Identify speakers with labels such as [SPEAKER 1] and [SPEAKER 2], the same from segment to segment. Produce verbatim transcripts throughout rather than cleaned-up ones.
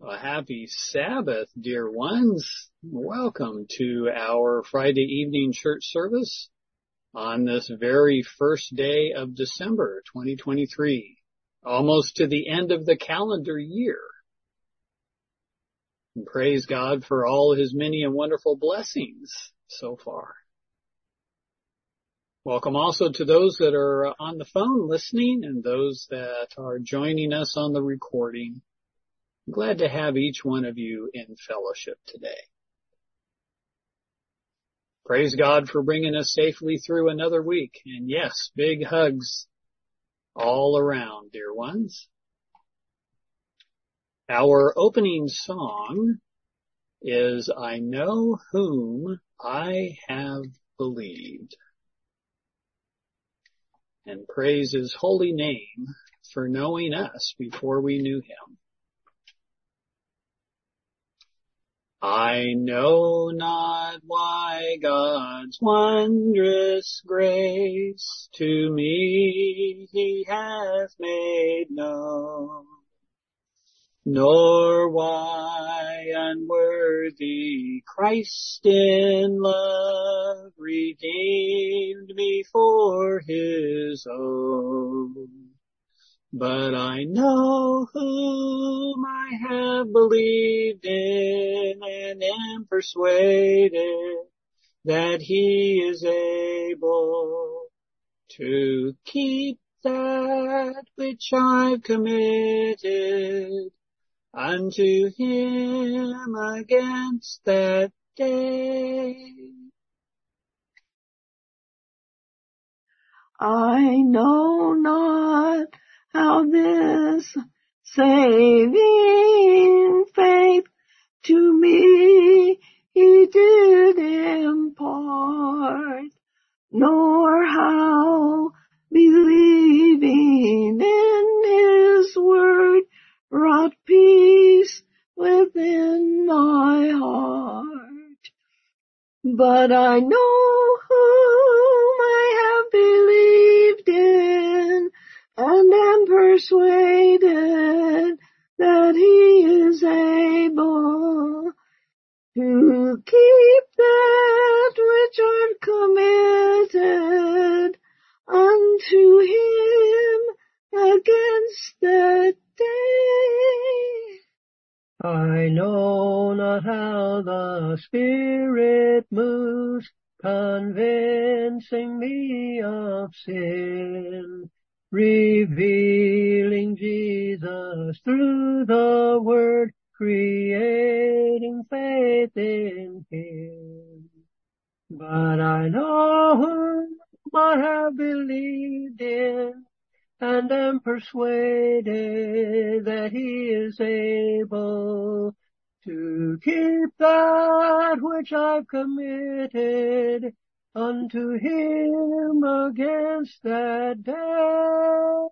[SPEAKER 1] A happy Sabbath, dear ones. Welcome to our Friday evening church service on this very first day of December twenty twenty-three, almost to the end of the calendar year. And praise God for all his many and wonderful blessings so far. Welcome also to those that are on the phone listening and those that are joining us on the recording. I'm glad to have each one of you in fellowship today. Praise God for bringing us safely through another week. And yes, big hugs all around, dear ones. Our opening song is I Know Whom I Have Believed. And praise his holy name for knowing us before we knew him. I know not why God's wondrous grace to me he hath made known, nor why unworthy Christ in love redeemed me for his own. But I know whom I have believed in and am persuaded that he is able to keep that which I've committed unto him against that day.
[SPEAKER 2] I know not how this saving faith to me he did impart, nor how believing in his word wrought peace within my heart. But I know whom I have believed in, and am persuaded that he is able to keep that which I've committed unto him against that day.
[SPEAKER 3] I know not how the Spirit moves, convincing me of sin, revealing Jesus through the Word, creating faith in him. But I know whom I have believed in, and am persuaded that he is able to keep that which I've committed unto him against that day.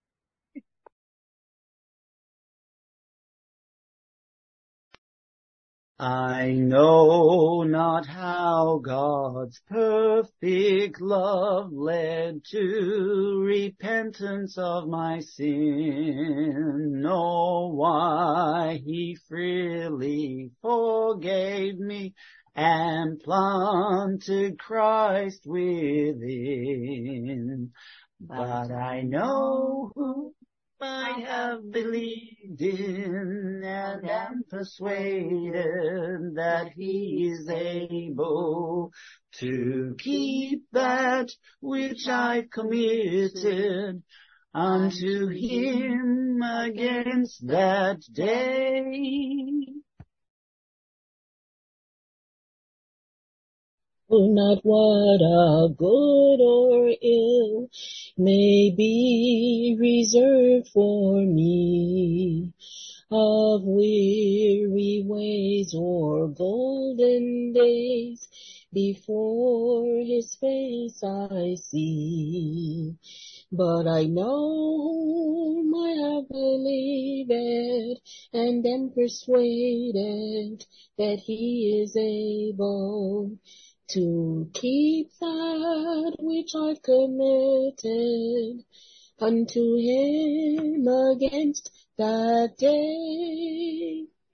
[SPEAKER 4] I know not how God's perfect love led to repentance of my sin, nor why he freely forgave me and planted Christ within. But I know who I have believed in and am persuaded that he is able to keep that which I've committed unto him against that day.
[SPEAKER 5] Oh, not what of good or ill may be reserved for me, of weary ways or golden days before his face I see. But I know I have believed and am persuaded that he is able to keep that which I've committed unto him against that day.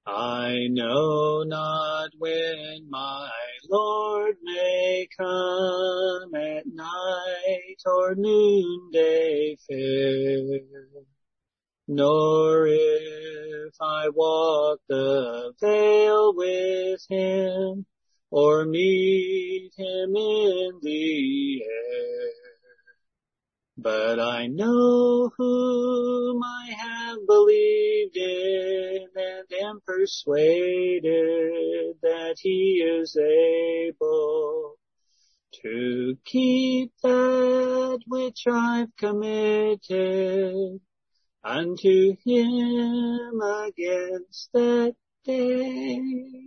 [SPEAKER 1] I know not when my Lord may come, at night or noonday fair, nor if I walk the vale with him, or meet him in the air. But I know whom I have believed in, and am persuaded that he is able to keep that which I've committed unto him against that day.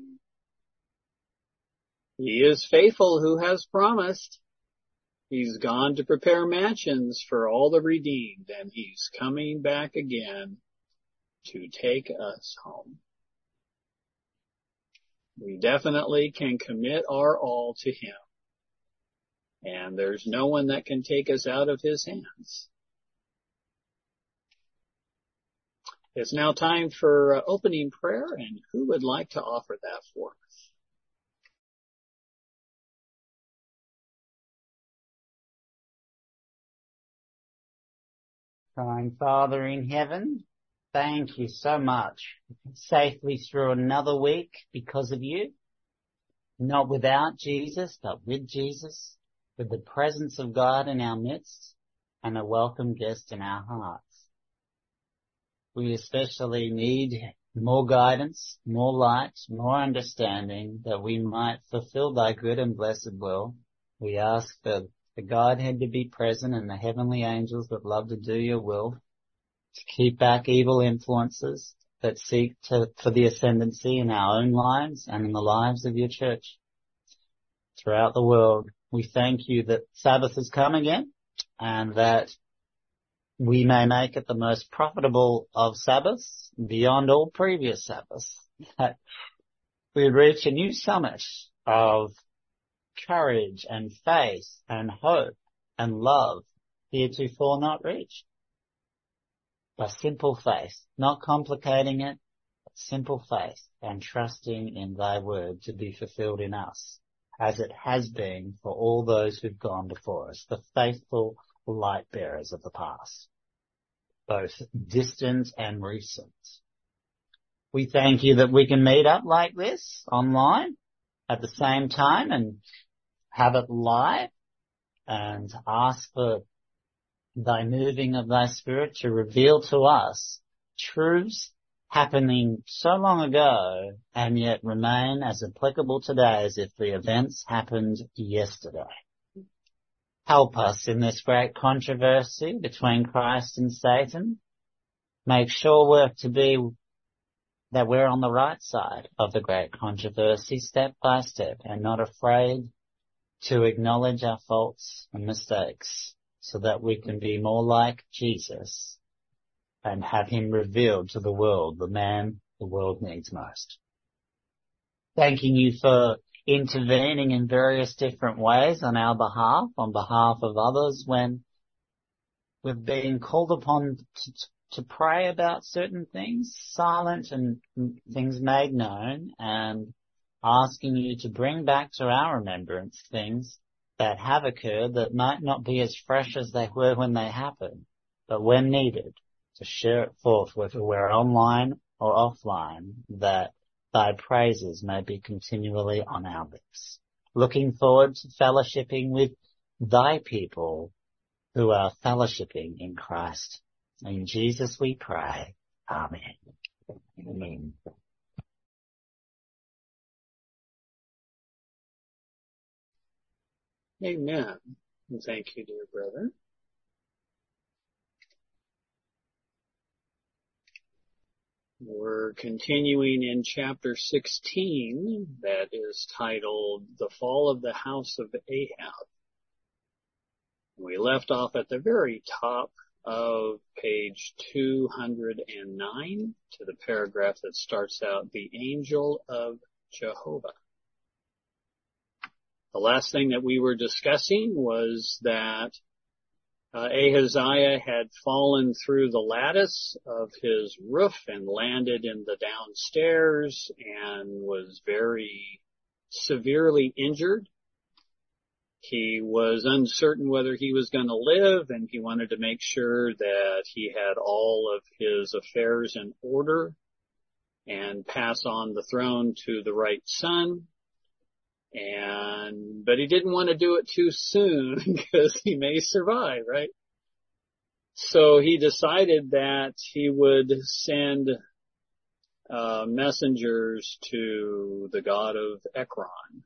[SPEAKER 1] He is faithful who has promised. He's gone to prepare mansions for all the redeemed, and he's coming back again to take us home. We definitely can commit our all to him, and there's no one that can take us out of his hands. It's now time for uh, opening prayer, and who would like to offer that for us?
[SPEAKER 4] Kind Father in heaven, thank you so much. Safely through another week because of you. Not without Jesus, but with Jesus, with the presence of God in our midst and a welcome guest in our hearts. We especially need more guidance, more light, more understanding, that we might fulfill thy good and blessed will. We ask for the Godhead to be present and the heavenly angels that love to do your will, to keep back evil influences that seek to, for the ascendancy in our own lives and in the lives of your church throughout the world. We thank you that Sabbath has come again, and that we may make it the most profitable of Sabbaths beyond all previous Sabbaths, that we reach a new summit of courage and faith and hope and love heretofore not reached. By simple faith, not complicating it, but simple faith and trusting in thy word to be fulfilled in us, as it has been for all those who've gone before us, the faithful light bearers of the past, both distant and recent. We thank you that we can meet up like this online at the same time and have it live, and ask for thy moving of thy Spirit to reveal to us truths happening so long ago and yet remain as applicable today as if the events happened yesterday. Help us in this great controversy between Christ and Satan. Make sure work to be that we're on the right side of the great controversy step by step, and not afraid to acknowledge our faults and mistakes, so that we can be more like Jesus and have him revealed to the world, the man the world needs most. Thanking you for intervening in various different ways on our behalf, on behalf of others, when we've been called upon to, to pray about certain things, silent and things made known, and asking you to bring back to our remembrance things that have occurred that might not be as fresh as they were when they happened, but when needed, to share it forth, whether we're online or offline, that thy praises may be continually on our lips. Looking forward to fellowshipping with thy people who are fellowshipping in Christ. In Jesus we pray. Amen. Amen.
[SPEAKER 1] Amen. And thank you, dear brother. We're continuing in chapter sixteen, that is titled The Fall of the House of Ahab. We left off at the very top of page two hundred nine to the paragraph that starts out, The Angel of Jehovah. The last thing that we were discussing was that Uh, Ahaziah had fallen through the lattice of his roof and landed in the downstairs and was very severely injured. He was uncertain whether he was going to live, and he wanted to make sure that he had all of his affairs in order and pass on the throne to the right son. And, but he didn't want to do it too soon because he may survive, right? So he decided that he would send uh, messengers to the god of Ekron.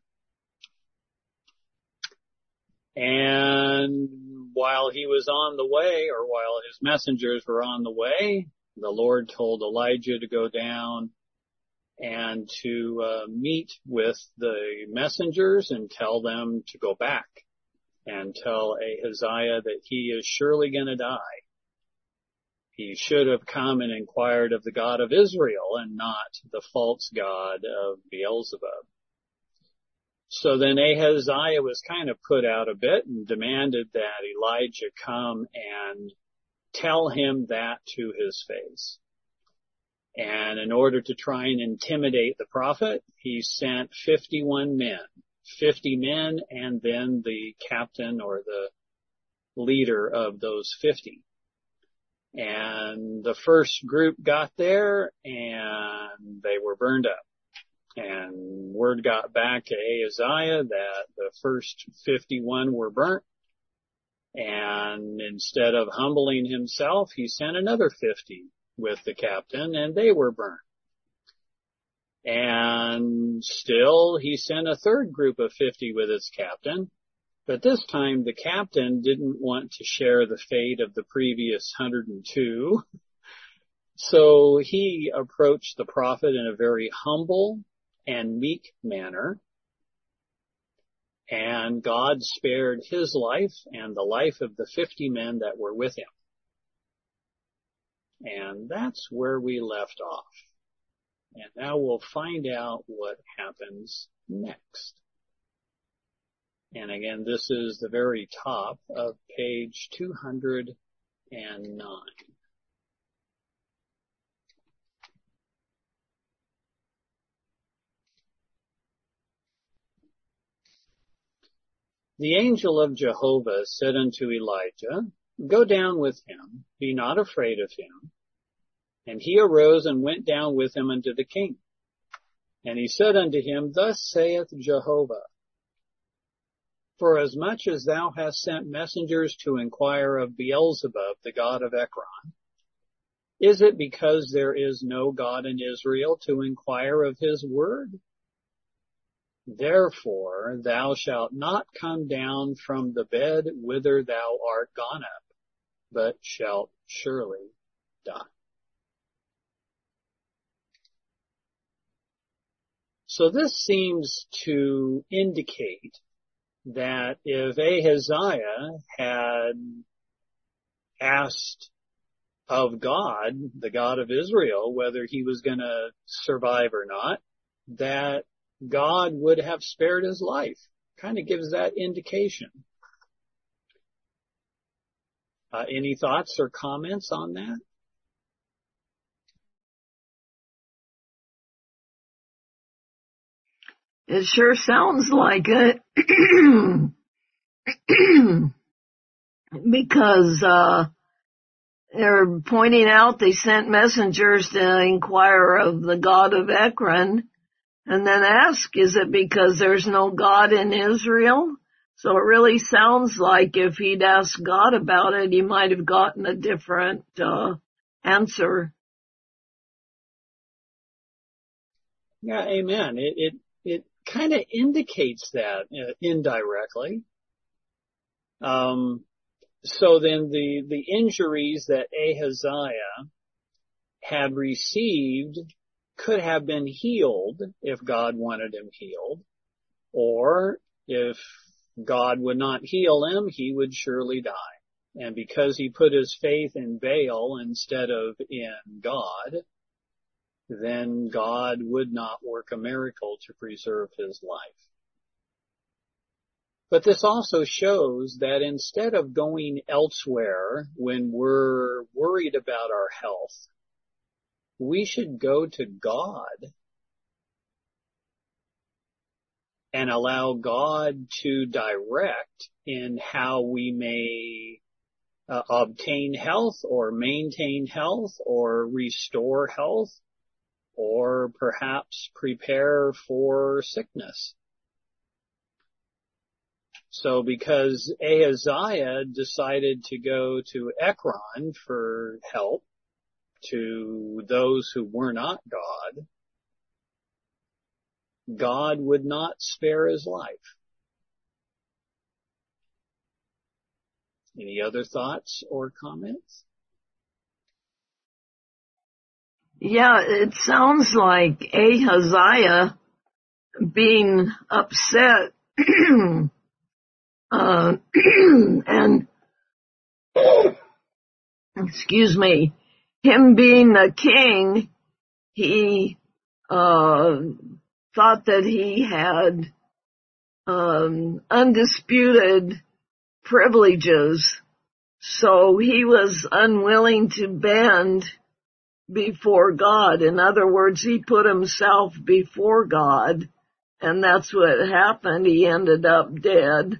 [SPEAKER 1] And while he was on the way, or while his messengers were on the way, the Lord told Elijah to go down and to uh, meet with the messengers and tell them to go back and tell Ahaziah that he is surely going to die. He should have come and inquired of the God of Israel and not the false god of Beelzebub. So then Ahaziah was kind of put out a bit and demanded that Elijah come and tell him that to his face. And in order to try and intimidate the prophet, he sent fifty-one men, fifty men, and then the captain or the leader of those fifty. And the first group got there and they were burned up. And word got back to Ahaziah that the first fifty-one were burnt. And instead of humbling himself, he sent another fifty with the captain, and they were burnt. And still, he sent a third group of fifty with its captain. But this time, the captain didn't want to share the fate of the previous one hundred two. So he approached the prophet in a very humble and meek manner. And God spared his life and the life of the fifty men that were with him. And that's where we left off. And now we'll find out what happens next. And again, this is the very top of page two hundred nine. The angel of Jehovah said unto Elijah, Go down with him, be not afraid of him. And he arose and went down with him unto the king. And he said unto him, Thus saith Jehovah, Forasmuch as thou hast sent messengers to inquire of Beelzebub, the god of Ekron, is it because there is no God in Israel to inquire of his word? Therefore thou shalt not come down from the bed whither thou art gone up, but shalt surely die. So this seems to indicate that if Ahaziah had asked of God, the God of Israel, whether he was going to survive or not, that God would have spared his life. Kind of gives that indication. Uh, any thoughts or comments on that?
[SPEAKER 2] It sure sounds like it. Because uh they're pointing out they sent messengers to inquire of the God of Ekron, and then ask, is it because there's no God in Israel? So it really sounds like if he'd asked God about it, he might have gotten a different uh answer.
[SPEAKER 1] Yeah, amen. It it, it kind of indicates that uh, indirectly. Um, so then the, the injuries that Ahaziah had received could have been healed if God wanted him healed, or if God would not heal him, he would surely die. And because he put his faith in Baal instead of in God, then God would not work a miracle to preserve his life. But this also shows that instead of going elsewhere when we're worried about our health, we should go to God and allow God to direct in how we may uh, obtain health or maintain health or restore health or perhaps prepare for sickness. So because Ahaziah decided to go to Ekron for help to those who were not God, God would not spare his life. Any other thoughts or comments?
[SPEAKER 2] Yeah, it sounds like Ahaziah being upset uh, and excuse me, him being a king, he uh, thought that he had um, undisputed privileges, so he was unwilling to bend before God. In other words, he put himself before God, and that's what happened. He ended up dead.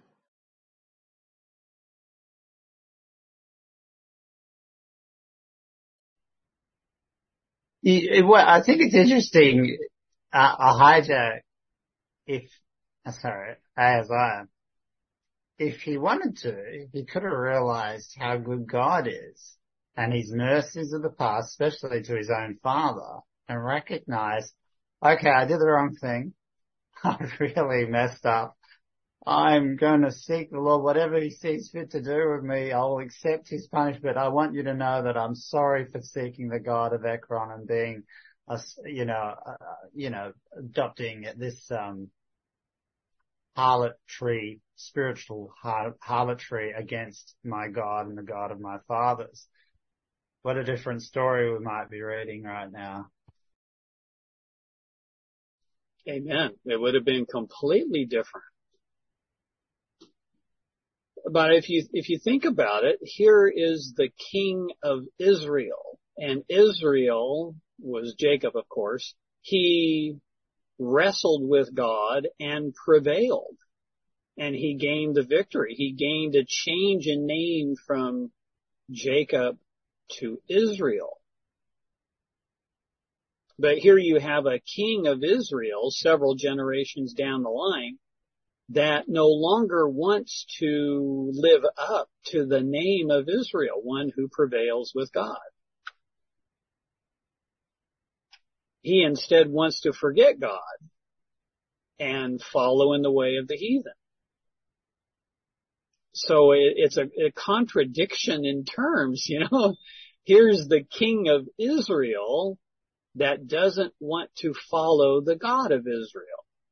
[SPEAKER 4] You, well, I think it's interesting, uh, Ahijah, if, uh, sorry, Ahaziah, if he wanted to, he could have realized how good God is and his mercies of the past, especially to his own father, and recognized, okay, I did the wrong thing. I really messed up. I'm going to seek the Lord. Whatever he sees fit to do with me, I'll accept his punishment. I want you to know that I'm sorry for seeking the God of Ekron and being, a, you know, uh, you know, adopting this, um, harlotry, spiritual harlotry against my God and the God of my fathers. What a different story we might be reading right now.
[SPEAKER 1] Amen. It would have been completely different. But if you, if you think about it, here is the king of Israel, and Israel was Jacob, of course. He wrestled with God and prevailed, and he gained the victory. He gained a change in name from Jacob to Israel. But here you have a king of Israel several generations down the line that no longer wants to live up to the name of Israel, one who prevails with God. He instead wants to forget God and follow in the way of the heathen. So it, it's a, a contradiction in terms, you know. Here's the king of Israel that doesn't want to follow the God of Israel.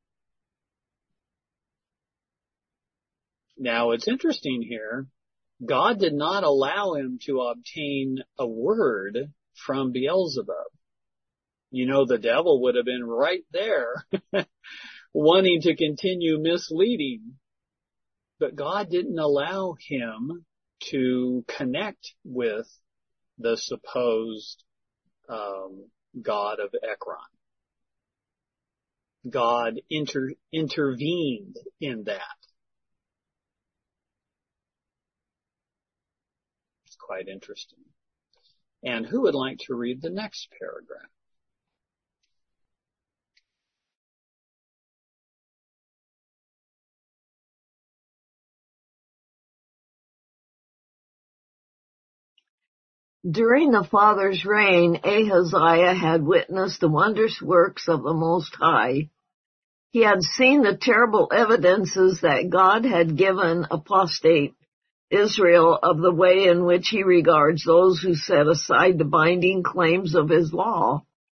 [SPEAKER 1] Now, it's interesting here. God did not allow him to obtain a word from Beelzebub. You know, the devil would have been right there wanting to continue misleading. But God didn't allow him to connect with the supposed um, God of Ekron. God inter- intervened in that. Quite interesting. And who would like to read the next paragraph?
[SPEAKER 2] During the father's reign, Ahaziah had witnessed the wondrous works of the Most High. He had seen the terrible evidences that God had given apostate Israel of the way in which he regards those who set aside the binding claims of his law.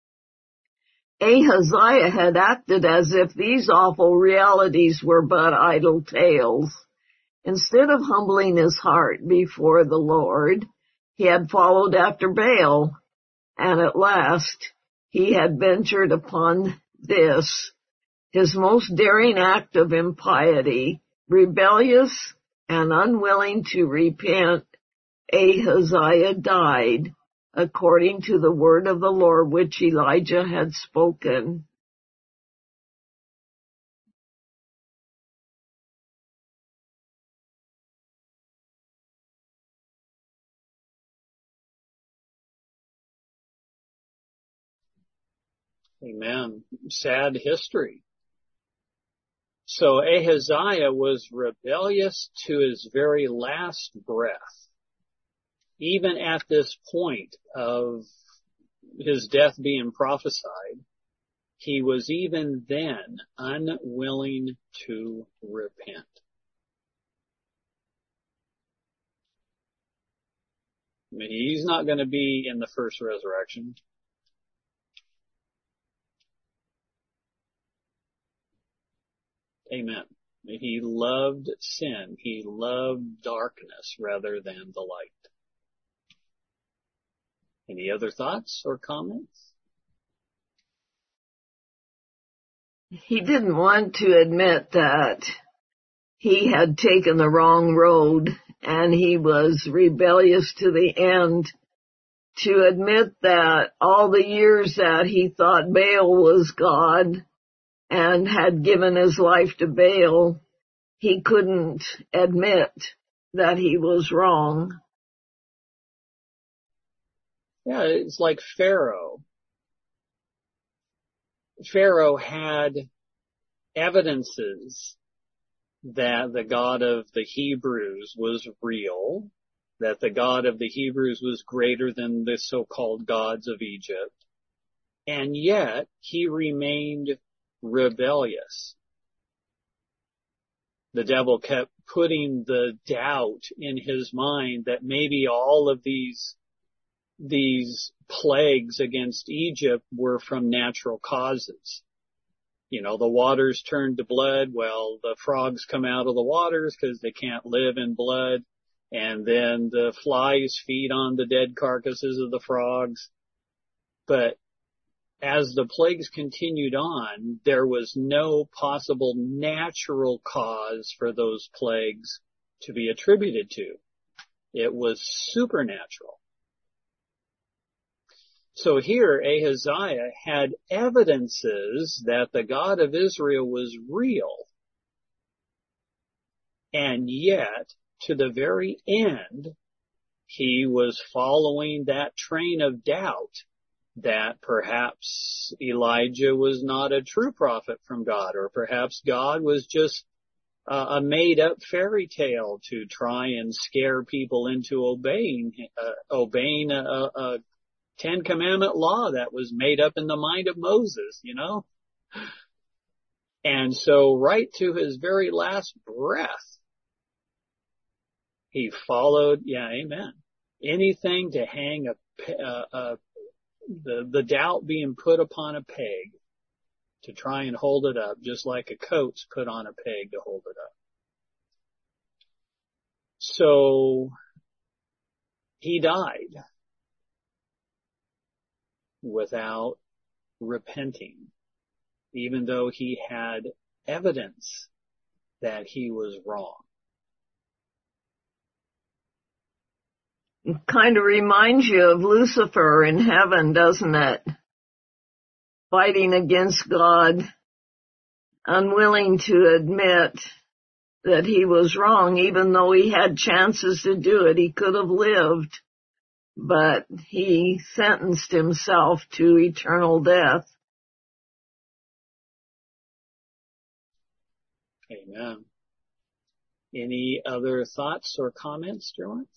[SPEAKER 2] Ahaziah had acted as if these awful realities were but idle tales. Instead of humbling his heart before the Lord, he had followed after Baal, and at last he had ventured upon this, his most daring act of impiety, rebellious and unwilling to repent, Ahaziah died, according to the word of the Lord which Elijah had spoken.
[SPEAKER 1] Amen. Sad history. So Ahaziah was rebellious to his very last breath. Even at this point of his death being prophesied, he was even then unwilling to repent. I mean, he's not going to be in the first resurrection. Amen. He loved sin. He loved darkness rather than the light. Any other thoughts or comments?
[SPEAKER 2] He didn't want to admit that he had taken the wrong road and he was rebellious to the end. To admit that all the years that he thought Baal was God and had given his life to Baal, he couldn't admit that he was wrong.
[SPEAKER 1] Yeah, it's like Pharaoh. Pharaoh had evidences that the God of the Hebrews was real, that the God of the Hebrews was greater than the so-called gods of Egypt, and yet he remained rebellious. The devil kept putting the doubt in his mind that maybe all of these these plagues against Egypt were from natural causes. You know, the waters turned to blood. Well, the frogs come out of the waters because they can't live in blood. And then the flies feed on the dead carcasses of the frogs. But as the plagues continued on, there was no possible natural cause for those plagues to be attributed to. It was supernatural. So here Ahaziah had evidences that the God of Israel was real. And yet, to the very end, he was following that train of doubt that perhaps Elijah was not a true prophet from God, or perhaps God was just uh, a made-up fairy tale to try and scare people into obeying, uh, obeying a, a Ten Commandment law that was made up in the mind of Moses, you know? And so right to his very last breath, he followed, yeah, amen. Anything to hang a, uh, uh, the, the doubt being put upon a peg to try and hold it up, just like a coat's put on a peg to hold it up. So he died without repenting, even though he had evidence that he was wrong.
[SPEAKER 2] It kind of reminds you of Lucifer in heaven, doesn't it? Fighting against God, unwilling to admit that he was wrong, even though he had chances to do it. He could have lived, but he sentenced himself to eternal death.
[SPEAKER 1] Amen. Any other thoughts or comments, Jerome?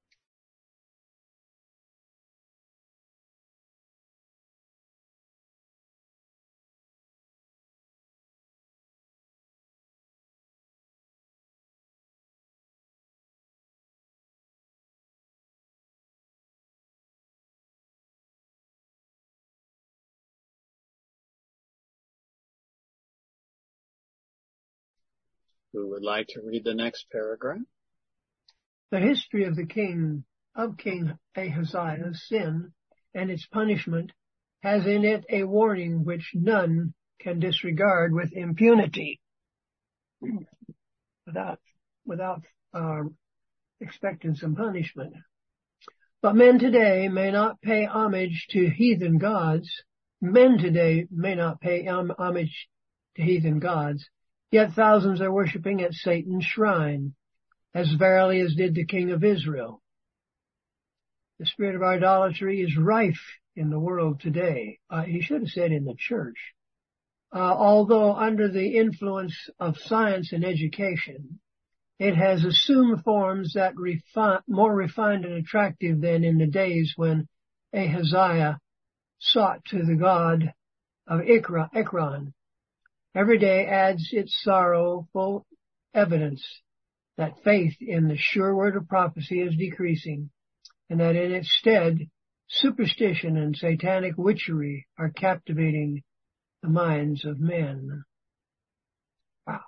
[SPEAKER 1] Who would like to read the next paragraph?
[SPEAKER 3] The history of the king, of King Ahaziah's sin and its punishment has in it a warning which none can disregard with impunity. without, without, uh, expecting some punishment. But men today may not pay homage to heathen gods. Men today may not pay homage to heathen gods, yet thousands are worshiping at Satan's shrine, as verily as did the king of Israel. The spirit of idolatry is rife in the world today. Uh, he should have said in the church. Uh, although under the influence of science and education, it has assumed forms that refi- more refined and attractive than in the days when Ahaziah sought to the god of Ikra, Ekron. Every day adds its sorrowful evidence that faith in the sure word of prophecy is decreasing, and that in its stead, superstition and satanic witchery are captivating the minds of men. Wow.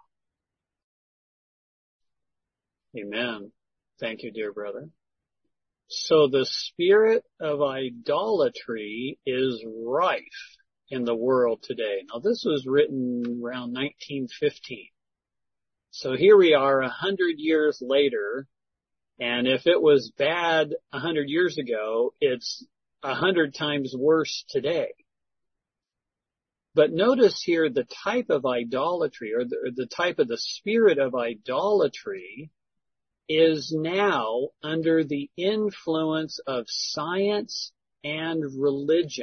[SPEAKER 1] Amen. Thank you, dear brother. So the spirit of idolatry is rife in the world today. Now, this was written around nineteen fifteen. So here we are a hundred years later, and if it was bad a hundred years ago, it's a hundred times worse today. But notice here the type of idolatry, or the, or the type of the spirit of idolatry, is now under the influence of science and religion.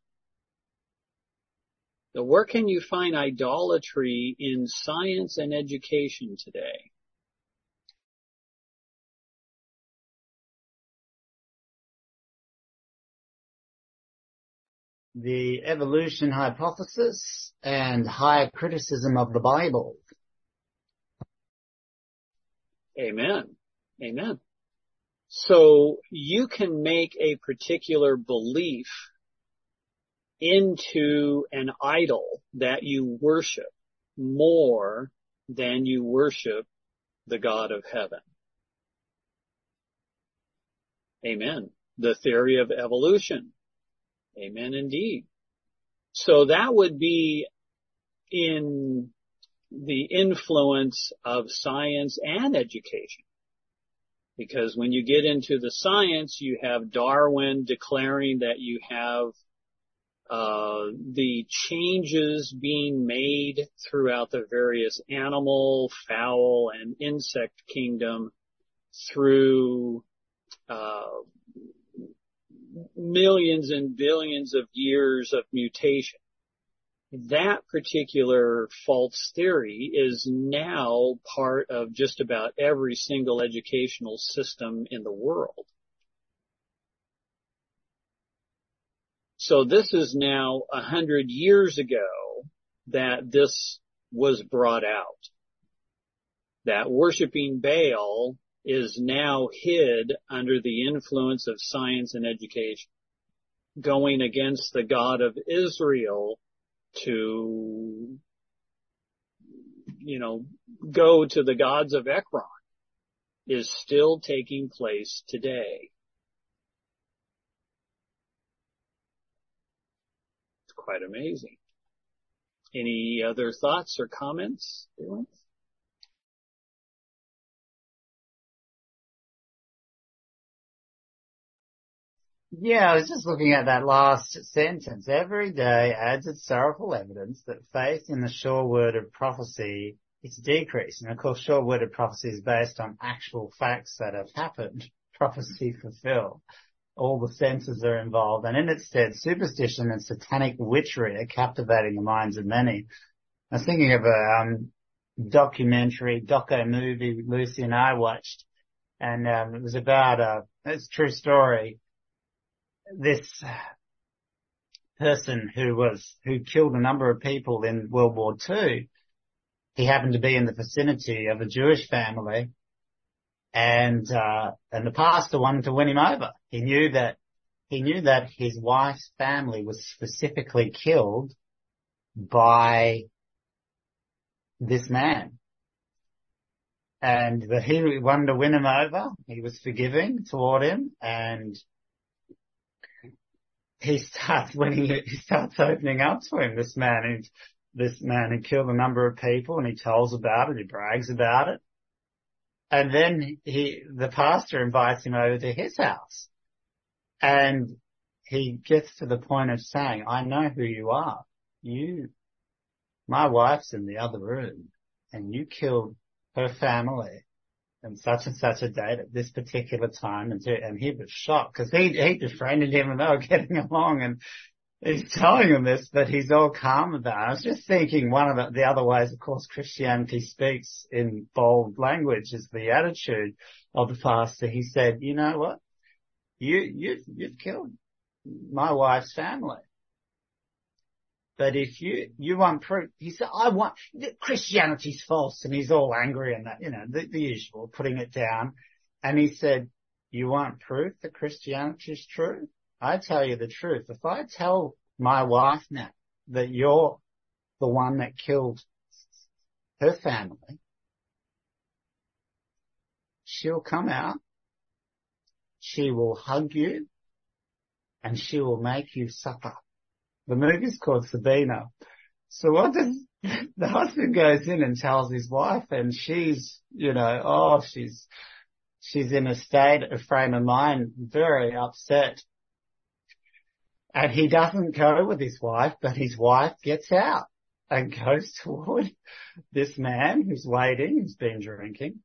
[SPEAKER 1] So where can you find idolatry in science and education today?
[SPEAKER 4] The evolution hypothesis and higher criticism of the Bible.
[SPEAKER 1] Amen. Amen. So you can make a particular belief into an idol that you worship more than you worship the God of heaven. Amen. The theory of evolution. Amen indeed. So that would be in the influence of science and education. Because when you get into the science, you have Darwin declaring that you have uh the changes being made throughout the various animal, fowl, and insect kingdom through uh millions and billions of years of mutation. That particular false theory is now part of just about every single educational system in the world. So this is now a hundred years ago that this was brought out. That worshiping Baal is now hid under the influence of science and education, going against the God of Israel to, you know, go to the gods of Ekron is still taking place today. It's quite amazing. Any other thoughts or comments?
[SPEAKER 4] Yeah, I was just looking at that last sentence. Every day adds its sorrowful evidence that faith in the sure word of prophecy is decreasing. And of course, sure word of prophecy is based on actual facts that have happened. Prophecy fulfilled. All the senses are involved. And in its stead, superstition and satanic witchery are captivating the minds of many. I was thinking of a um, documentary, doco movie Lucy and I watched. And um, it was about a, it's a true story. This person who was, who killed a number of people in World War Two, he happened to be in the vicinity of a Jewish family, and, uh, and the pastor wanted to win him over. He knew that, he knew that his wife's family was specifically killed by this man. And the, he wanted to win him over. He was forgiving toward him, and he starts when he, he starts opening up to him, this man who, this man who killed a number of people, and he tells about it, he brags about it. And then he, the pastor invites him over to his house. And he gets to the point of saying, I know who you are. You, my wife's in the other room and you killed her family and such and such a date at this particular time. And, and he was shocked because he, he befriended him and they were getting along, and he's telling him this, but he's all calm about it. I was just thinking one of the, the other ways, of course, Christianity speaks in bold language is the attitude of the pastor. He said, you know what? You, you, you've killed my wife's family. But if you, you want proof, he said, I want, Christianity's false, and he's all angry and that, you know, the, the usual, putting it down. And he said, you want proof that Christianity's true? I tell you the truth. If I tell my wife now that you're the one that killed her family, she'll come out, she will hug you, and she will make you supper. The movie's called Sabina. So what does, the husband goes in and tells his wife, and she's, you know, oh, she's, she's in a state, a frame of mind, very upset. And he doesn't go with his wife, but his wife gets out and goes toward this man who's waiting, who's been drinking.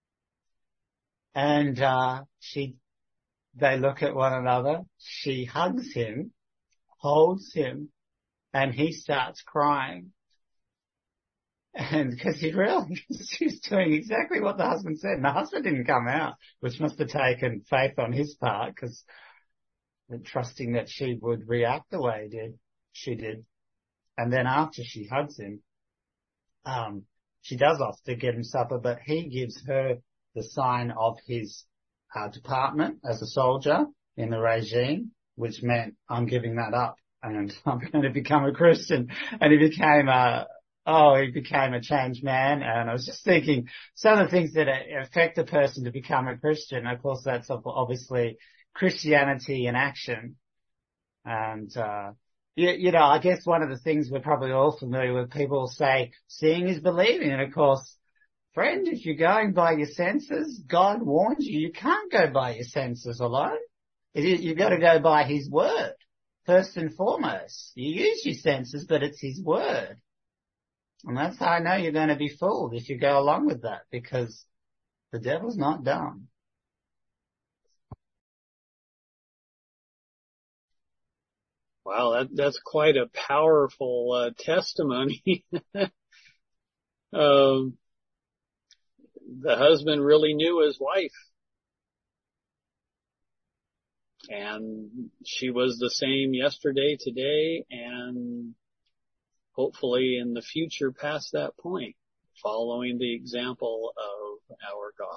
[SPEAKER 4] And, uh, she, they look at one another. She hugs him, holds him, and he starts crying. And because he realizes she's doing exactly what the husband said. And the husband didn't come out, which must have taken faith on his part, because trusting that she would react the way he did, she did. And then after she hugs him, um, she does offer to get him supper, but he gives her the sign of his uh, department as a soldier in the regime, which meant I'm giving that up and I'm going to become a Christian. And he became a, oh, he became a changed man. And I was just thinking some of the things that affect a person to become a Christian. Of course, that's obviously Christianity in action. And, uh, you, you know, I guess one of the things we're probably all familiar with, people say seeing is believing. And of course, friend, if you're going by your senses, God warns you, you can't go by your senses alone. It is, you've got to go by his word. First and foremost, you use your senses, but it's his word. And that's how I know you're going to be fooled if you go along with that, because the devil's not dumb.
[SPEAKER 1] Wow, that, that's quite a powerful uh, testimony. um, the husband really knew his wife. And she was the same yesterday, today, and hopefully in the future past that point, following the example of our God.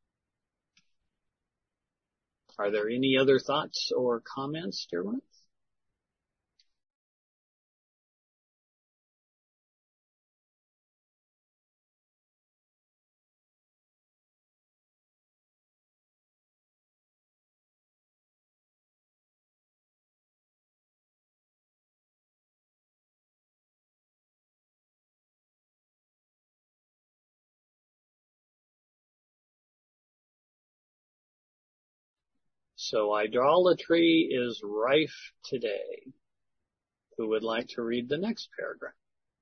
[SPEAKER 1] Are there any other thoughts or comments, dear ones? So idolatry is rife today. Who would like to read the next paragraph?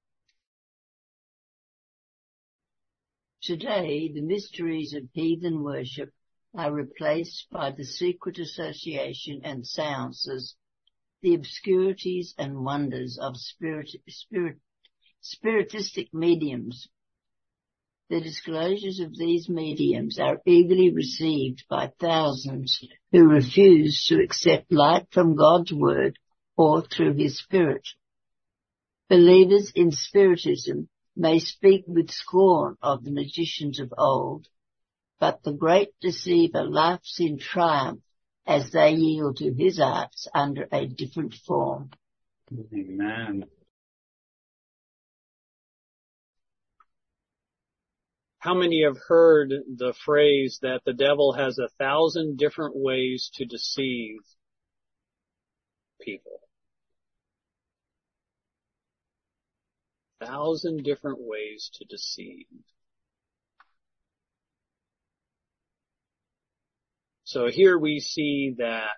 [SPEAKER 2] Today, the mysteries of heathen worship are replaced by the secret association and seances, the obscurities and wonders of spirit, spirit, spiritistic mediums. The disclosures of these mediums are eagerly received by thousands who refuse to accept light from God's word or through his spirit. Believers in spiritism may speak with scorn of the magicians of old, but the great deceiver laughs in triumph as they yield to his arts under a different form.
[SPEAKER 4] Amen.
[SPEAKER 1] How many have heard the phrase that the devil has a thousand different ways to deceive people? Thousand different ways to deceive. So here we see that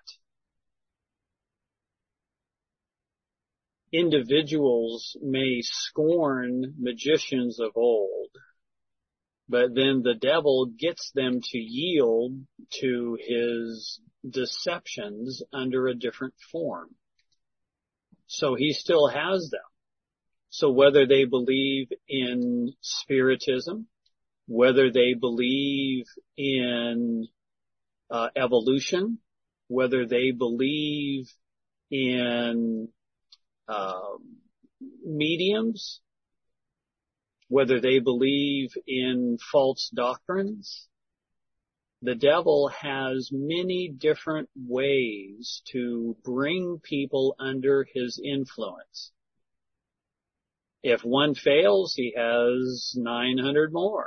[SPEAKER 1] individuals may scorn magicians of old, but then the devil gets them to yield to his deceptions under a different form. So he still has them. So whether they believe in spiritism, whether they believe in uh, evolution, whether they believe in uh, mediums, whether they believe in false doctrines, the devil has many different ways to bring people under his influence. If one fails, he has nine hundred more.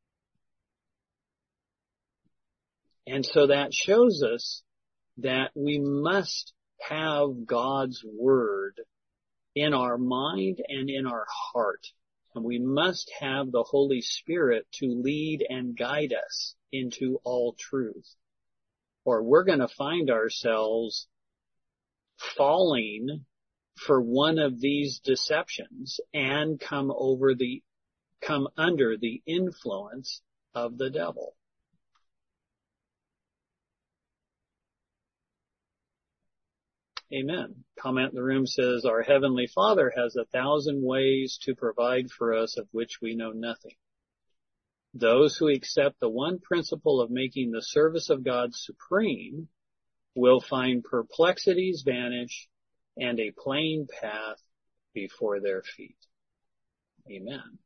[SPEAKER 1] And so that shows us that we must have God's word in our mind and in our heart. And we must have the Holy Spirit to lead and guide us into all truth. Or we're going to find ourselves falling for one of these deceptions and come over the, come under the influence of the devil. Amen. Comment in the room says, our Heavenly Father has a thousand ways to provide for us of which we know nothing. Those who accept the one principle of making the service of God supreme will find perplexities vanish and a plain path before their feet. Amen.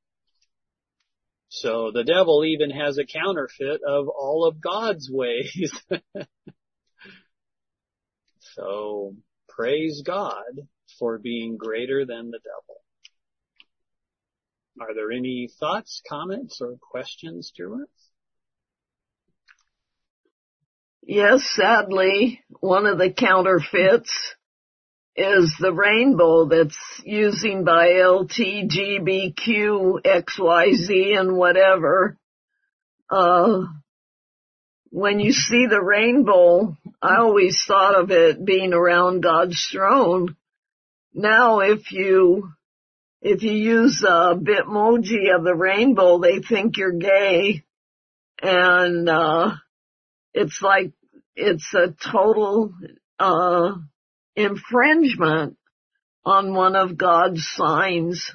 [SPEAKER 1] So the devil even has a counterfeit of all of God's ways. So praise God for being greater than the devil. Are there any thoughts, comments, or questions, dear ones?
[SPEAKER 2] Yes, sadly, one of the counterfeits is the rainbow that's using by L T G B Q, X Y Z, and whatever. Uh, when you see the rainbow, I always thought of it being around God's throne. Now, if you, if you use a Bitmoji of the rainbow, they think you're gay. And, uh, it's like, it's a total, uh, infringement on one of God's signs.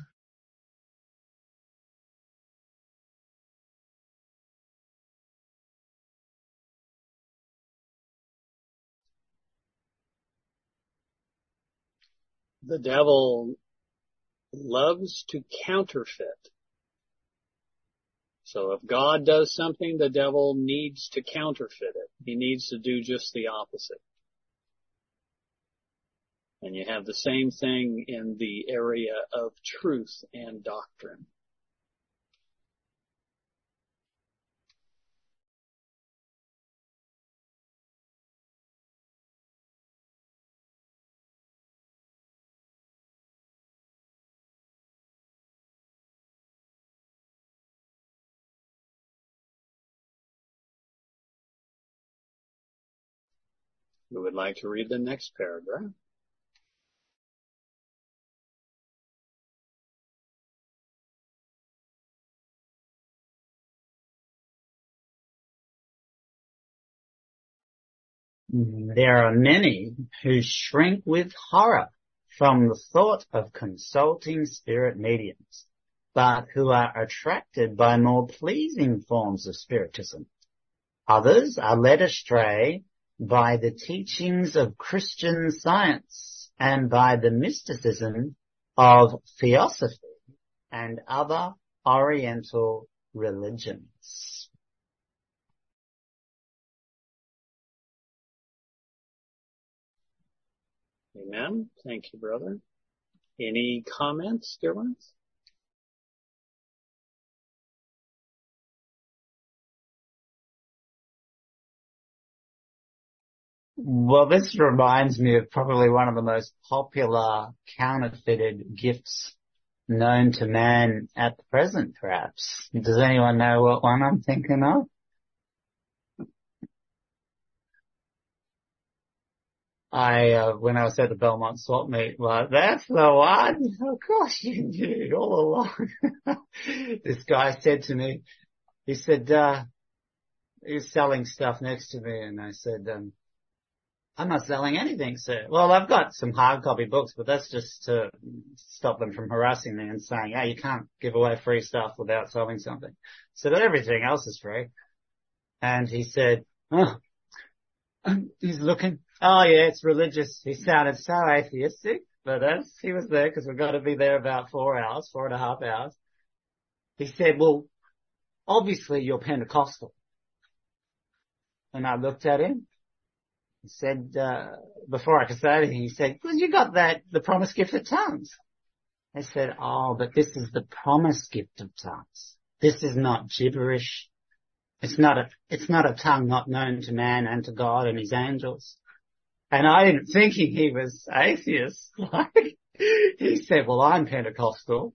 [SPEAKER 1] The devil loves to counterfeit. So if God does something, the devil needs to counterfeit it. He needs to do just the opposite. And you have the same thing in the area of truth and doctrine. Who would like to read the next paragraph?
[SPEAKER 4] There are many who shrink with horror from the thought of consulting spirit mediums, but who are attracted by more pleasing forms of spiritism. Others are led astray by the teachings of Christian Science and by the mysticism of Theosophy and other Oriental religions.
[SPEAKER 1] Amen. Thank you, brother. Any comments, dear ones?
[SPEAKER 4] Well, this reminds me of probably one of the most popular counterfeited gifts known to man at the present, perhaps. Does anyone know what one I'm thinking of? I, uh, when I was at the Belmont swap meet, well, that's the one. Of course you knew all along. This guy said to me, he said, uh, he was selling stuff next to me, and I said, um, I'm not selling anything, sir. Well, I've got some hard copy books, but that's just to stop them from harassing me and saying, hey, you can't give away free stuff without selling something. So that everything else is free. And he said, oh, he's looking, oh yeah, it's religious. He sounded so atheistic, but that's, he was there because we've got to be there about four hours, four and a half hours. He said, well, obviously you're Pentecostal. And I looked at him. He said, uh, before I could say anything, he said, well, you got that, the promised gift of tongues. I said, oh, but this is the promised gift of tongues. This is not gibberish. It's not a, it's not a tongue not known to man and to God and his angels. And I didn't think he, he was atheist. Like, he said, well, I'm Pentecostal.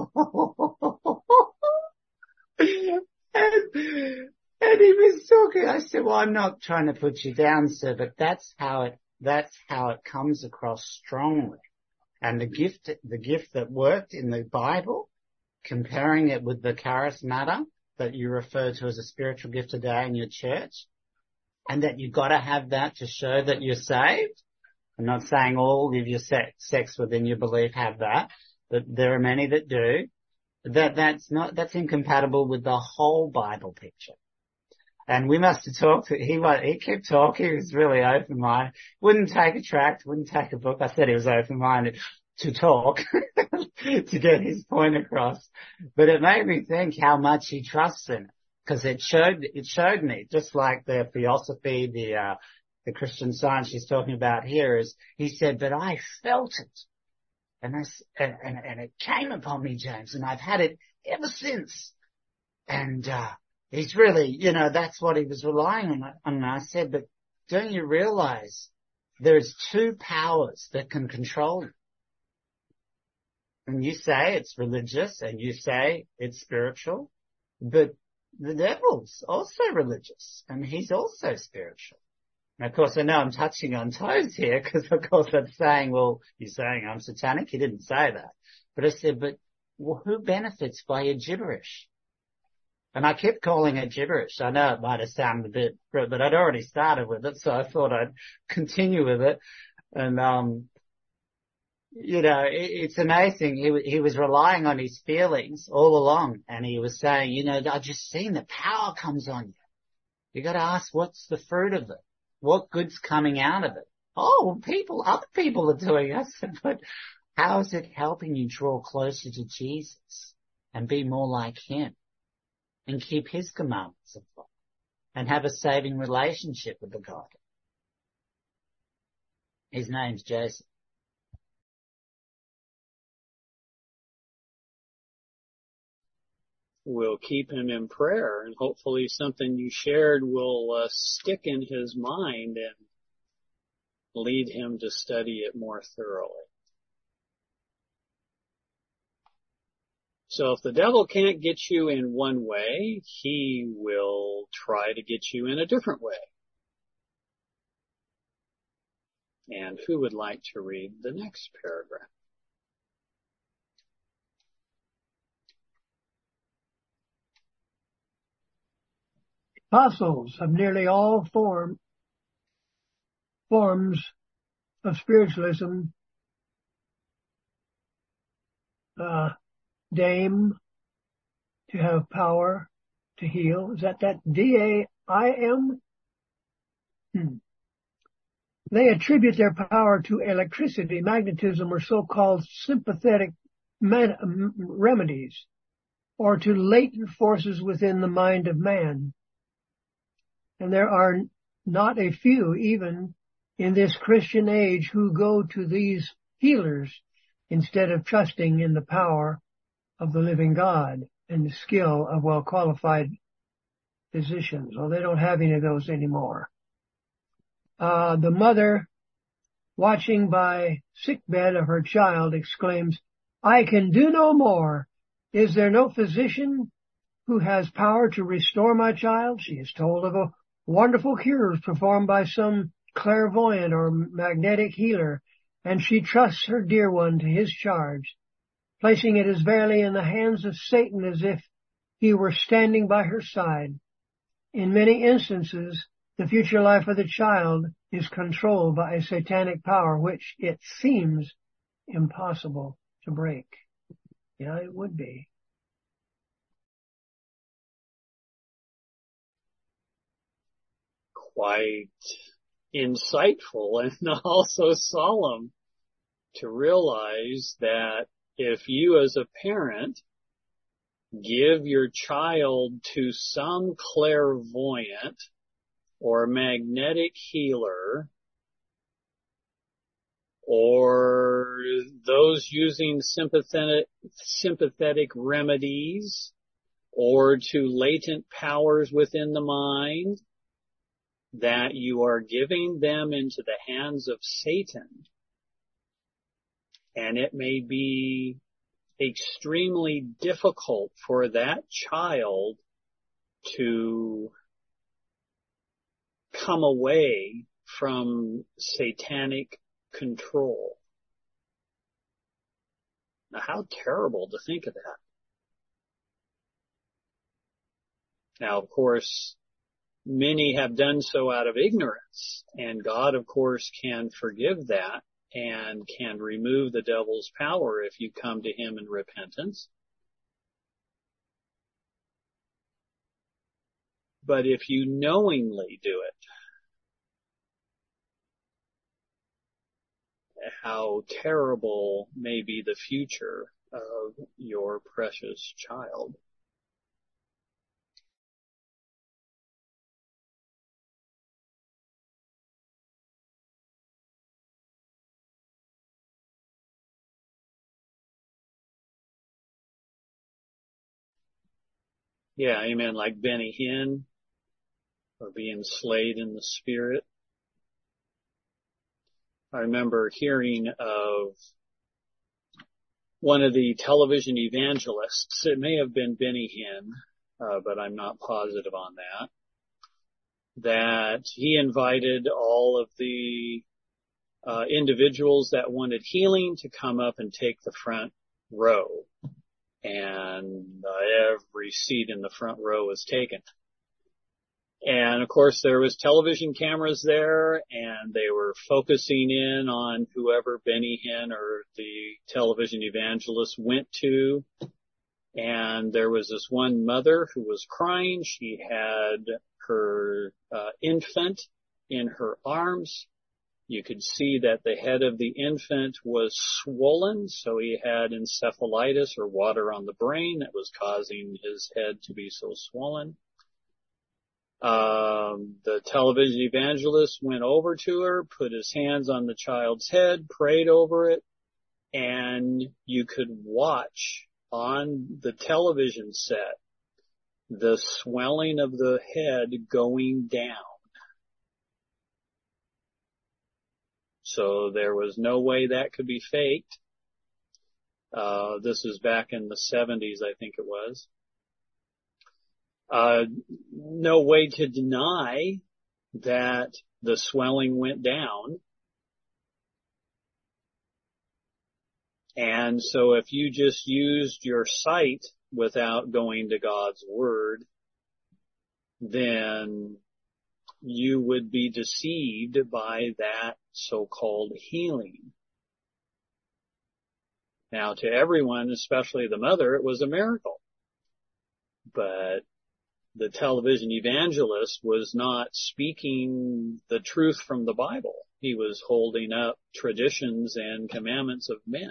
[SPEAKER 4] and, And he was talking, I said, well, I'm not trying to put you down, sir, but that's how it, that's how it comes across strongly. And the gift, the gift that worked in the Bible, comparing it with the charismata that you refer to as a spiritual gift today in your church, and that you've got to have that to show that you're saved. I'm not saying all of your sects within your belief have that, but there are many that do. That, that's not, that's incompatible with the whole Bible picture. And we must have talked to, he he kept talking, he was really open-minded, wouldn't take a tract, wouldn't take a book. I said he was open-minded to talk, to get his point across. But it made me think how much he trusts in it, because it showed, it showed me, just like the theosophy, the, uh, the Christian Science she's talking about here is, he said, but I felt it. And I, and, and, and it came upon me, James, and I've had it ever since. And, uh, he's really, you know, that's what he was relying on. And I said, but don't you realize there's two powers that can control you? And you say it's religious and you say it's spiritual, but the devil's also religious and he's also spiritual. And of course, I know I'm touching on toes here because of course I'm saying, well, you're saying I'm satanic. He didn't say that. But I said, but well, who benefits by your gibberish? And I kept calling it gibberish. I know it might have sounded a bit, but I'd already started with it, so I thought I'd continue with it. And, um, you know, it, it's amazing. He, he was relying on his feelings all along, and he was saying, you know, I've just seen the power comes on you. You got to ask, what's the fruit of it? What good's coming out of it? Oh, well, people, other people are doing it. I said, but how is it helping you draw closer to Jesus and be more like him? And keep his commandments of God and have a saving relationship with the God. His name's Jason.
[SPEAKER 1] We'll keep him in prayer, and hopefully something you shared will uh, stick in his mind and lead him to study it more thoroughly. So if the devil can't get you in one way, he will try to get you in a different way. And who would like to read the next paragraph?
[SPEAKER 3] Apostles of nearly all form, forms of spiritualism uh, deign to have power to heal. Is that that D A I M? Hmm. They attribute their power to electricity, magnetism, or so-called sympathetic med- remedies, or to latent forces within the mind of man. And there are not a few, even in this Christian age, who go to these healers instead of trusting in the power of the living God and the skill of well-qualified physicians. Well, they don't have any of those anymore. Uh, the mother, watching by sickbed of her child, exclaims, "I can do no more. Is there no physician who has power to restore my child?" She is told of a wonderful cures performed by some clairvoyant or magnetic healer, and she trusts her dear one to his charge, placing it as verily in the hands of Satan as if he were standing by her side. In many instances, the future life of the child is controlled by a satanic power which it seems impossible to break. Yeah, it would be.
[SPEAKER 1] Quite insightful and also solemn to realize that if you as a parent give your child to some clairvoyant or magnetic healer or those using sympathetic, sympathetic remedies or to latent powers within the mind, that you are giving them into the hands of Satan. And it may be extremely difficult for that child to come away from satanic control. Now, how terrible to think of that. Now, of course, many have done so out of ignorance, and God, of course, can forgive that and can remove the devil's power if you come to him in repentance. But if you knowingly do it, how terrible may be the future of your precious child. Yeah, amen. Like Benny Hinn, or being slayed in the spirit. I remember hearing of one of the television evangelists. It may have been Benny Hinn, uh, but I'm not positive on that. That he invited all of the uh, individuals that wanted healing to come up and take the front row. And uh, every seat in the front row was taken. And of course there was television cameras there, and they were focusing in on whoever Benny Hinn or the television evangelist went to. And there was this one mother who was crying. She had her uh, infant in her arms. You could see that the head of the infant was swollen, so he had encephalitis or water on the brain that was causing his head to be so swollen. Um, the television evangelist went over to her, put his hands on the child's head, prayed over it, and you could watch on the television set the swelling of the head going down. So there was no way that could be faked. Uh, this is back in the seventies, I think it was. Uh, no way to deny that the swelling went down. And so if you just used your sight without going to God's Word, then you would be deceived by that so-called healing. Now, to everyone, especially the mother, it was a miracle. But the television evangelist was not speaking the truth from the Bible. He was holding up traditions and commandments of men.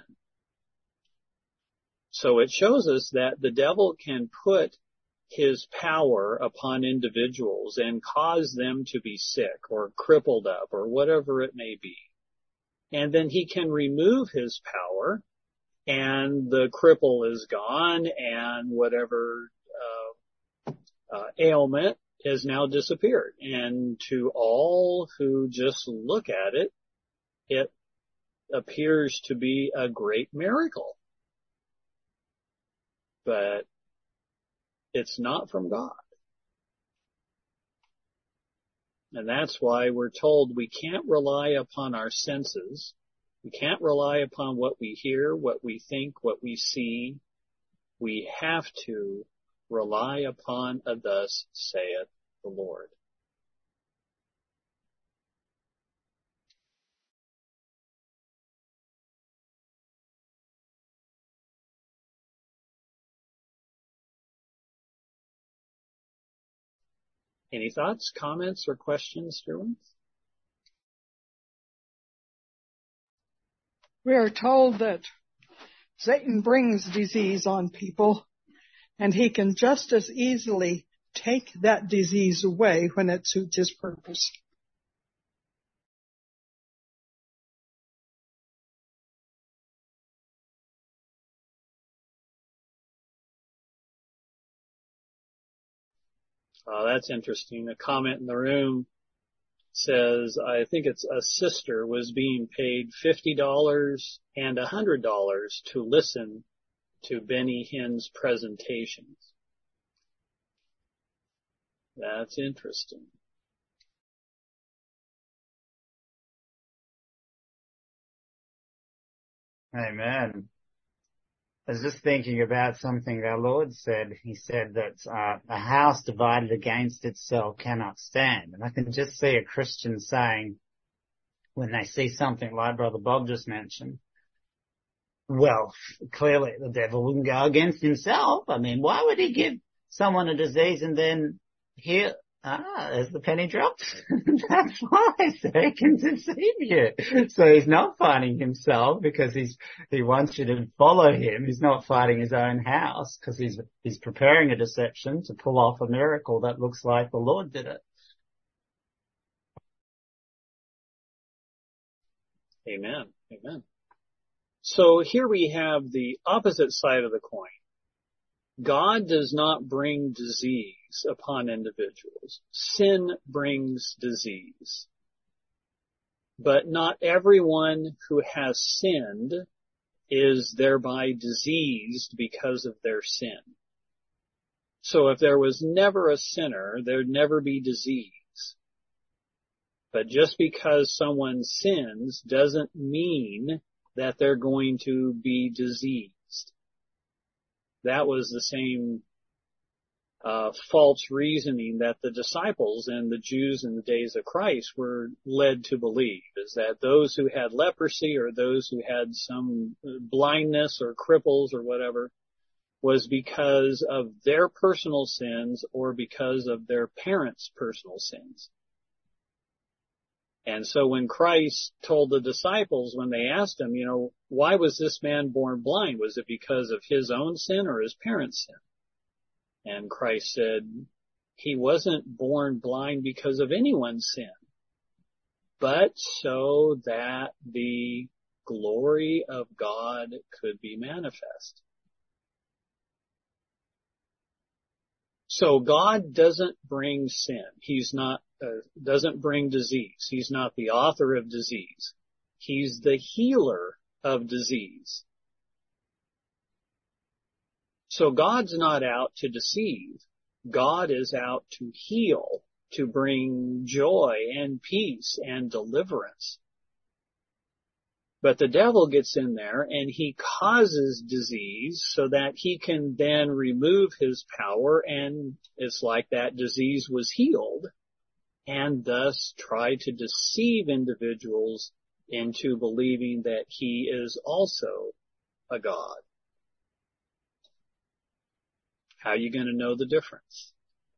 [SPEAKER 1] So it shows us that the devil can put his power upon individuals and cause them to be sick or crippled up or whatever it may be. And then he can remove his power, and the cripple is gone, and whatever uh, uh, ailment has now disappeared. And to all who just look at it, it appears to be a great miracle. But it's not from God. And that's why we're told we can't rely upon our senses. We can't rely upon what we hear, what we think, what we see. We have to rely upon a thus saith the Lord. Any thoughts, comments, or questions, Derwin?
[SPEAKER 6] We are told that Satan brings disease on people, and he can just as easily take that disease away when it suits his purpose.
[SPEAKER 1] Oh, that's interesting. A comment in the room says, I think it's a sister was being paid fifty dollars and one hundred dollars to listen to Benny Hinn's presentations. That's interesting.
[SPEAKER 4] Amen. I was just thinking about something our Lord said. He said that uh, a house divided against itself cannot stand. And I can just see a Christian saying, when they see something like Brother Bob just mentioned, well, clearly the devil wouldn't go against himself. I mean, why would he give someone a disease and then here, ah, there's the penny drops. That's why, so he can deceive you. So he's not fighting himself because he's, he wants you to follow him. He's not fighting his own house because he's, he's preparing a deception to pull off a miracle that looks like the Lord did it.
[SPEAKER 1] Amen. Amen. So here we have the opposite side of the coin. God does not bring disease upon individuals. Sin brings disease. But not everyone who has sinned is thereby diseased because of their sin. So if there was never a sinner, there'd never be disease. But just because someone sins doesn't mean that they're going to be diseased. That was the same uh, false reasoning that the disciples and the Jews in the days of Christ were led to believe, is that those who had leprosy or those who had some blindness or cripples or whatever was because of their personal sins or because of their parents' personal sins. And so when Christ told the disciples, when they asked him, you know, why was this man born blind? Was it because of his own sin or his parents' sin? And Christ said, he wasn't born blind because of anyone's sin, but so that the glory of God could be manifest. So God doesn't bring sin. He's not, uh, doesn't bring disease. He's not the author of disease. He's the healer of disease. So God's not out to deceive. God is out to heal, to bring joy and peace and deliverance. But the devil gets in there and he causes disease so that he can then remove his power, and it's like that disease was healed, and thus try to deceive individuals into believing that he is also a God. How are you going to know the difference?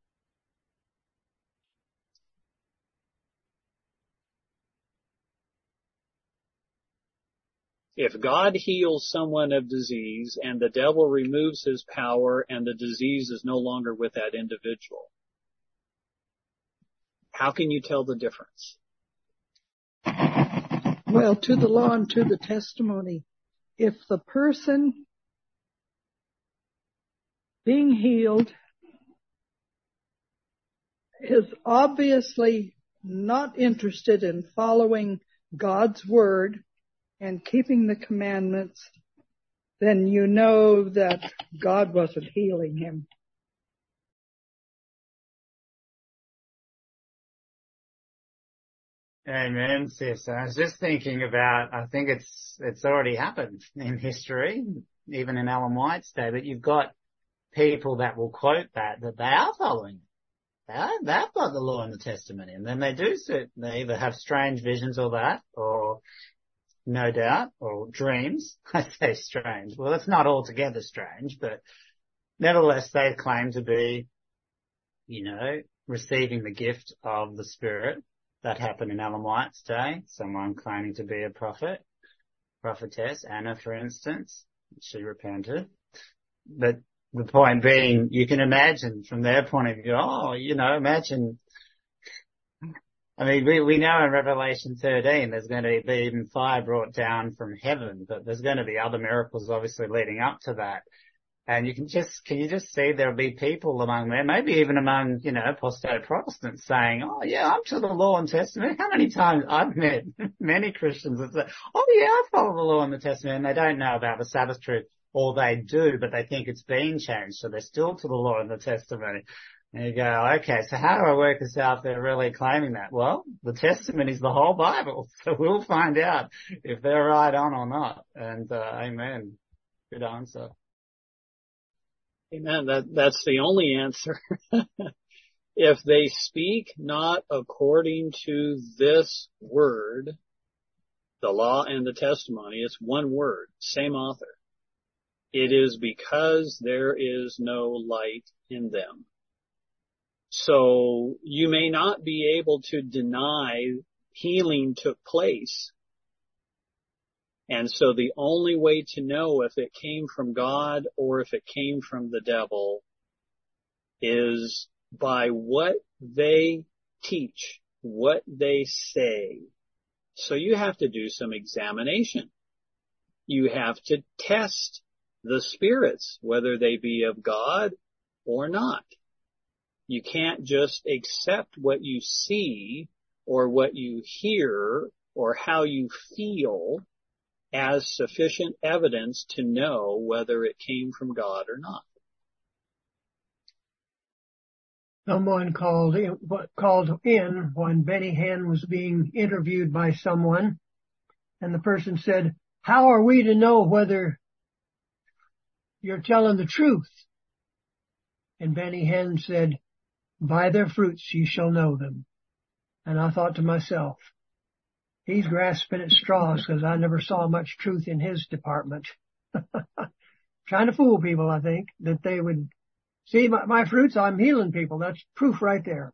[SPEAKER 1] If God heals someone of disease and the devil removes his power and the disease is no longer with that individual, how can you tell the difference?
[SPEAKER 6] Well, to the law and to the testimony, if the person being healed is obviously not interested in following God's word and keeping the commandments, then you know that God wasn't healing him.
[SPEAKER 4] Amen, sis. I was just thinking about, I think it's, it's already happened in history, even in Ellen White's day, that you've got people that will quote that, that they are following. They are, they've got the law and the testament, and then they do sit, they either have strange visions or that, or no doubt, or dreams. I say strange. Well, it's not altogether strange, but nevertheless, they claim to be, you know, receiving the gift of the Spirit. That happened in Ellen White's day. Someone claiming to be a prophet, prophetess, Anna, for instance. She repented. But the point being, you can imagine from their point of view, oh, you know, imagine, I mean, we, we know in Revelation thirteen there's going to be even fire brought down from heaven, but there's going to be other miracles obviously leading up to that. And you can just, can you just see there'll be people among them, maybe even among, you know, apostate Protestants saying, oh yeah, I'm to the law and testament. How many times I've met many Christians that say, oh yeah, I follow the law and the testament, and they don't know about the Sabbath truth, or they do, but they think it's been changed, so they're still to the law and the testament. And you go, okay, so how do I work this out if they're really claiming that? Well, the testament is the whole Bible, so we'll find out if they're right on or not. And, uh, amen. Good answer.
[SPEAKER 1] Amen. That, that's the only answer. If they speak not according to this word, the law and the testimony, it's one word, same author. It is because there is no light in them. So you may not be able to deny healing took place. And so the only way to know if it came from God or if it came from the devil is by what they teach, what they say. So you have to do some examination. You have to test the spirits, whether they be of God or not. You can't just accept what you see or what you hear or how you feel as sufficient evidence to know whether it came from God or not.
[SPEAKER 3] Someone called in, called in when Benny Hinn was being interviewed by someone, and the person said, how are we to know whether you're telling the truth? And Benny Hinn said, by their fruits you shall know them. And I thought to myself, he's grasping at straws because I never saw much truth in his department. Trying to fool people, I think, that they would see my, my fruits, I'm healing people. That's proof right there.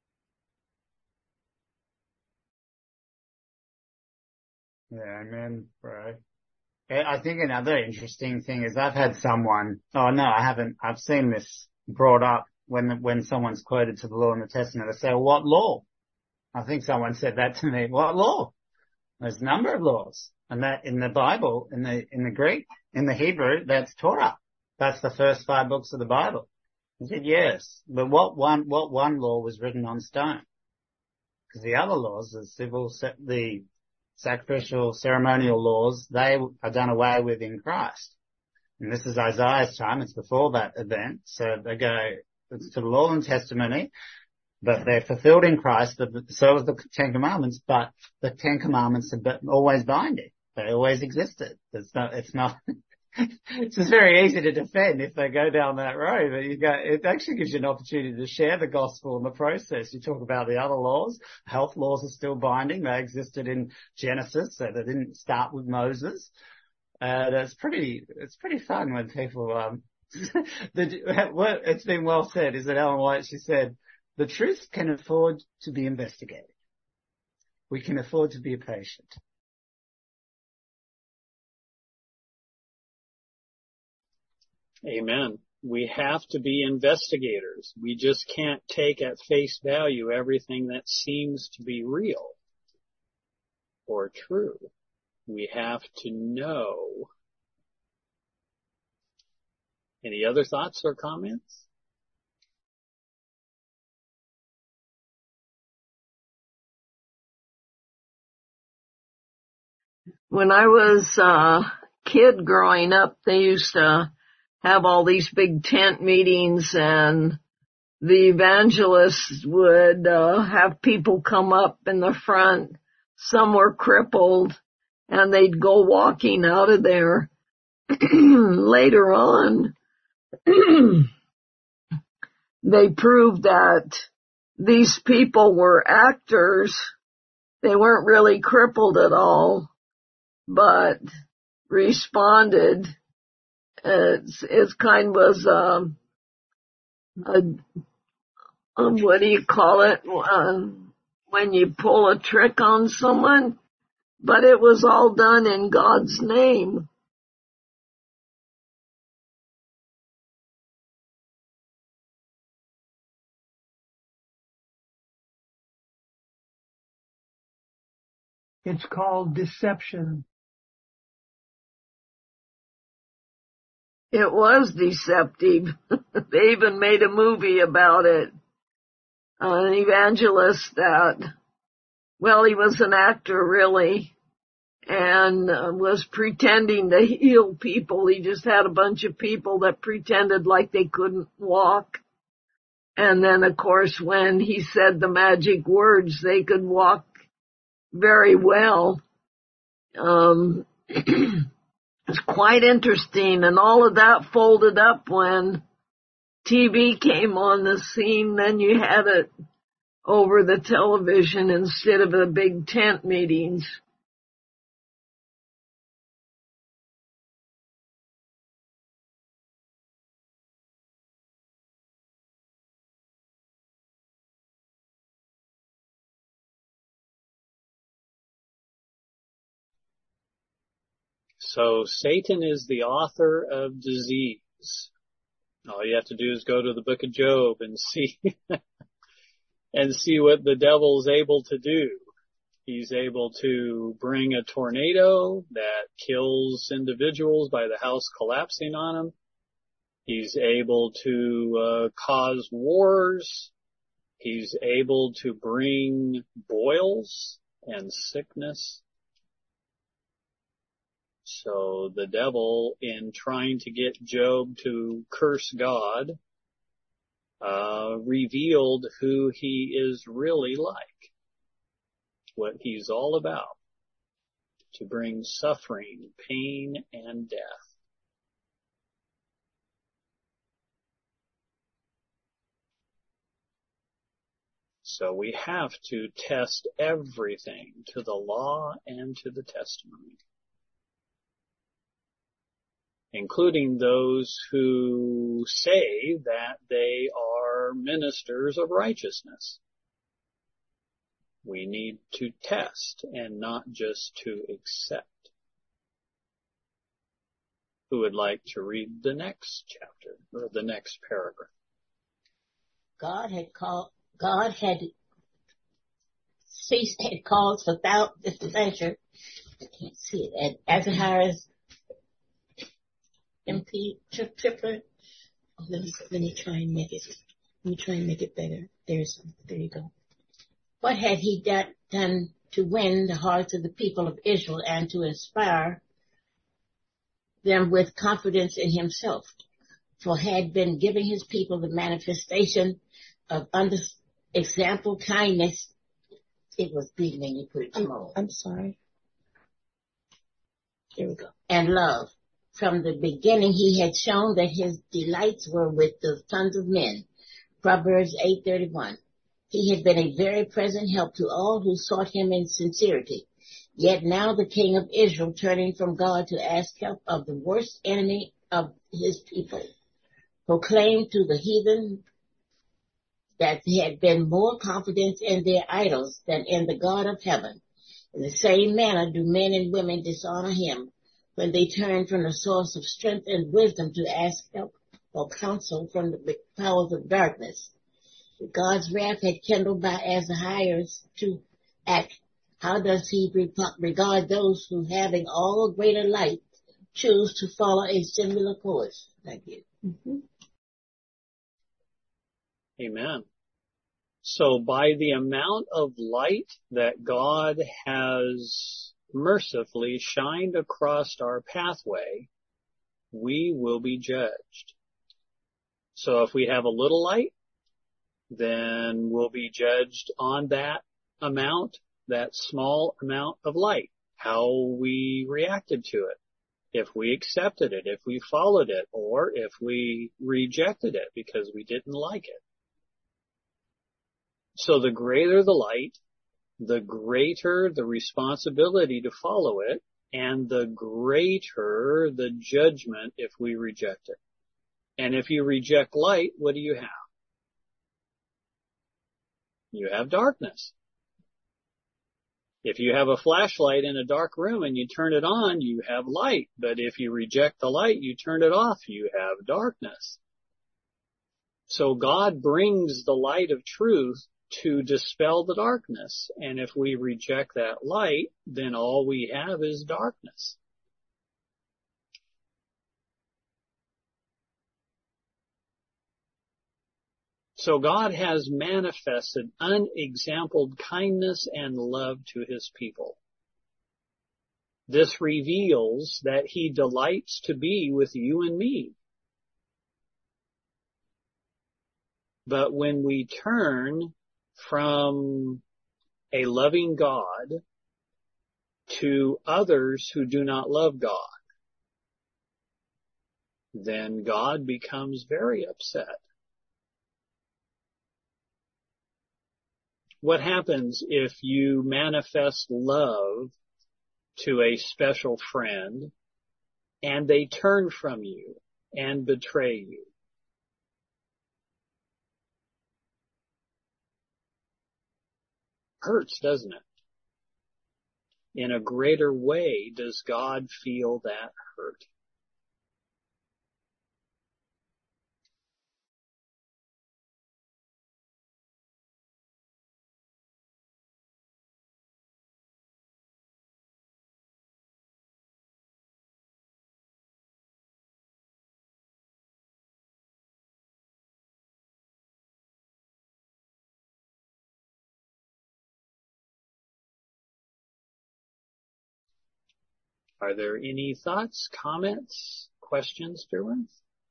[SPEAKER 4] Yeah, amen, bro. I think another interesting thing is I've had someone, oh no, I haven't, I've seen this brought up when, when someone's quoted to the law and the testament. They say, well, what law? I think someone said that to me. What law? There's a number of laws. And that in the Bible, in the, in the Greek, in the Hebrew, that's Torah. That's the first five books of the Bible. I said, yes. But what one, what one law was written on stone? Because the other laws, the civil, the sacrificial, ceremonial laws, they are done away with in Christ. And this is Isaiah's time. It's before that event. So they go, it's to the law and testimony, but they're fulfilled in Christ. But so is the Ten Commandments, but the Ten Commandments are always binding. They always existed. It's not, it's not, it's just very easy to defend if they go down that road. But you go, it actually gives you an opportunity to share the gospel in the process. You talk about the other laws. Health laws are still binding. They existed in Genesis, so they didn't start with Moses. Uh, that's pretty, it's pretty fun when people, um, the, what, it's been well said, is that Ellen White, she said, the truth can afford to be investigated. We can afford to be patient.
[SPEAKER 1] Amen. We have to be investigators. We just can't take at face value everything that seems to be real or true. We have to know. Any other thoughts or comments?
[SPEAKER 2] When I was a kid growing up, they used to have all these big tent meetings, and the evangelists would uh, have people come up in the front some were crippled, and they'd go walking out of there. Later on, they proved that these people were actors. They weren't really crippled at all, but responded. It's, it's kind was, um, a, a, what do you call it, uh, when you pull a trick on someone? But it was all done in God's name.
[SPEAKER 3] It's called deception.
[SPEAKER 2] It was deceptive. They even made a movie about it. Uh, an evangelist that, well, he was an actor really, and uh, was pretending to heal people. He just had a bunch of people that pretended like they couldn't walk. And then, of course, when he said the magic words, they could walk very well. Um, it's quite interesting, and all of that folded up when T V came on the scene. Then you had it over the television instead of the big tent meetings.
[SPEAKER 1] So Satan is the author of disease. All you have to do is go to the book of Job and see and see what the devil's able to do. He's able to bring a tornado that kills individuals by the house collapsing on them. He's able to uh, cause wars. He's able to bring boils and sickness. So the devil, in trying to get Job to curse God, uh, revealed who he is really like, what he's all about, to bring suffering, pain, and death. So we have to test everything to the law and to the testimony, including those who say that they are ministers of righteousness. We need to test and not just to accept. Who would like to read the next chapter or the next paragraph?
[SPEAKER 5] God had called, God had ceased, had called without displeasure. I can't see it. At Azariah's M P tripler. Oh, let me let me try and make it. Let me try and make it better. There's there you go. What had he done, done to win the hearts of the people of Israel and to inspire them with confidence in himself? For had been giving his people the manifestation of under example kindness. It was big when you put it small. I'm, I'm sorry. Here we go. And love. From the beginning, he had shown that his delights were with the sons of men. Proverbs eight thirty-one. He had been a very present help to all who sought him in sincerity. Yet now the king of Israel, turning from God to ask help of the worst enemy of his people, proclaimed to the heathen that he had been more confidence in their idols than in the God of heaven. In the same manner do men and women dishonor him when they turn from the source of strength and wisdom to ask help or counsel from the powers of darkness. God's wrath had kindled by Azariah's to act. How does he regard those who, having all greater light, choose to follow a similar course? Thank you. Mm-hmm.
[SPEAKER 1] Amen. So by the amount of light that God has mercifully shined across our pathway, we will be judged. So if we have a little light, then we'll be judged on that amount. that small amount of light, how we reacted to it, if we accepted it, if we followed it, or if we rejected it because we didn't like it. So the greater the light, the greater the responsibility to follow it, and the greater the judgment if we reject it. And if you reject light, what do you have? You have darkness. If you have a flashlight in a dark room and you turn it on, you have light. But if you reject the light, you turn it off, you have darkness. So God brings the light of truth to dispel the darkness. And if we reject that light, then all we have is darkness. So God has manifested unexampled kindness and love to his people. This reveals that he delights to be with you and me. But when we turn from a loving God to others who do not love God, then God becomes very upset. What happens if you manifest love to a special friend and they turn from you and betray you? Hurts, doesn't it? In a greater way does God feel that hurt. Are there any thoughts, comments, questions, dear ones?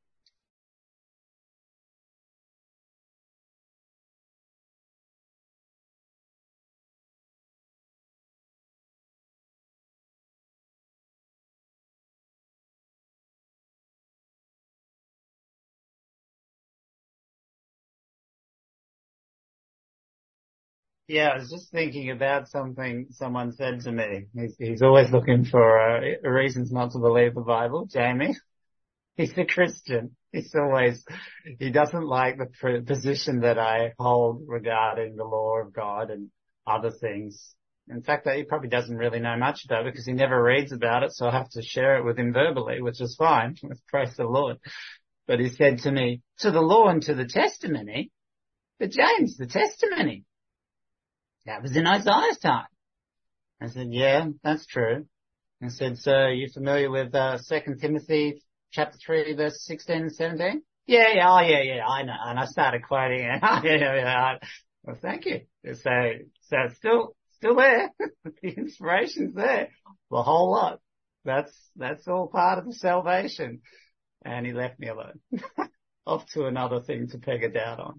[SPEAKER 4] Yeah, I was just thinking about something someone said to me. He's, he's always looking for uh, reasons not to believe the Bible. Jamie, he's a Christian. He's always, he doesn't like the pr- position that I hold regarding the law of God and other things. In fact, he probably doesn't really know much about it because he never reads about it, so I have to share it with him verbally, which is fine. Praise the Lord. But he said to me, to the law and to the testimony, but James, the testimony. That was in Isaiah's time. I said, yeah, that's true. I said, so are you familiar with uh, Second Timothy chapter three, verse sixteen and seventeen? Yeah, yeah, oh yeah, yeah, I know. And I started quoting it. yeah, yeah, yeah. Well, thank you. So, so it's still, still there. The inspiration's there. The whole lot. That's, that's all part of the salvation. And he left me alone. Off to another thing to peg a doubt on.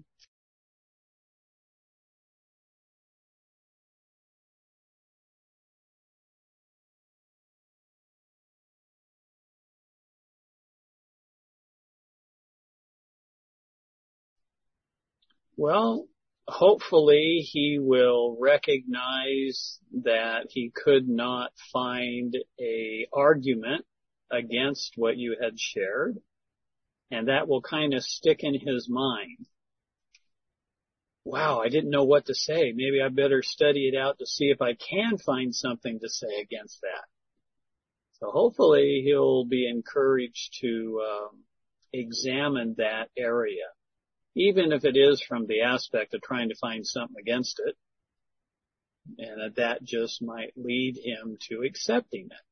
[SPEAKER 1] Well, hopefully he will recognize that he could not find a argument against what you had shared, and that will kind of stick in his mind. Wow, I didn't know what to say. Maybe I better study it out to see if I can find something to say against that. So hopefully he'll be encouraged to um, examine that area, even if it is from the aspect of trying to find something against it, and that, that just might lead him to accepting it.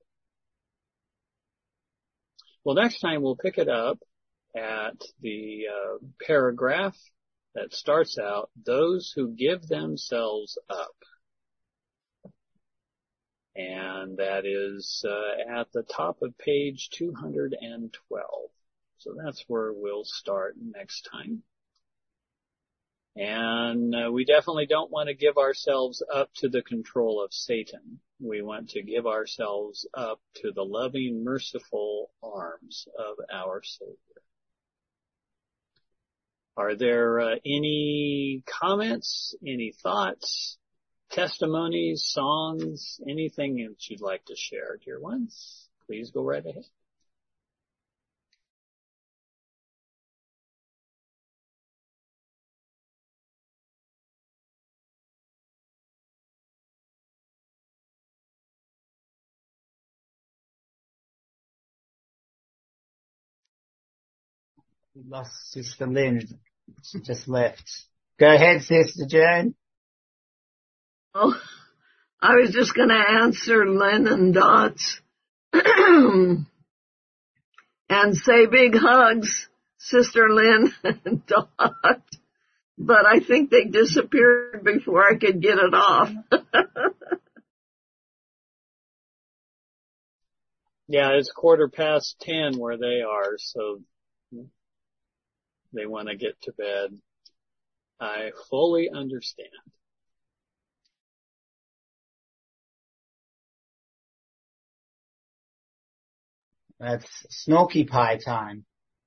[SPEAKER 1] Well, next time we'll pick it up at the uh, paragraph that starts out, those who give themselves up. And that is uh, at the top of page two hundred twelve. So that's where we'll start next time. And uh, we definitely don't want to give ourselves up to the control of Satan. We want to give ourselves up to the loving, merciful arms of our Savior. Are there uh, any comments, any thoughts, testimonies, songs, anything that you'd like to share, dear ones? Please go right ahead.
[SPEAKER 4] We lost Sister Lynn. She just left. Go ahead, Sister Jane.
[SPEAKER 2] Oh, I was just going to answer Lynn and Dot's and say big hugs, Sister Lynn and Dot. But I think they disappeared before I could get it off.
[SPEAKER 1] Yeah, it's quarter past ten where they are, so they want to get to bed. I fully understand.
[SPEAKER 4] That's Snorky Pie time.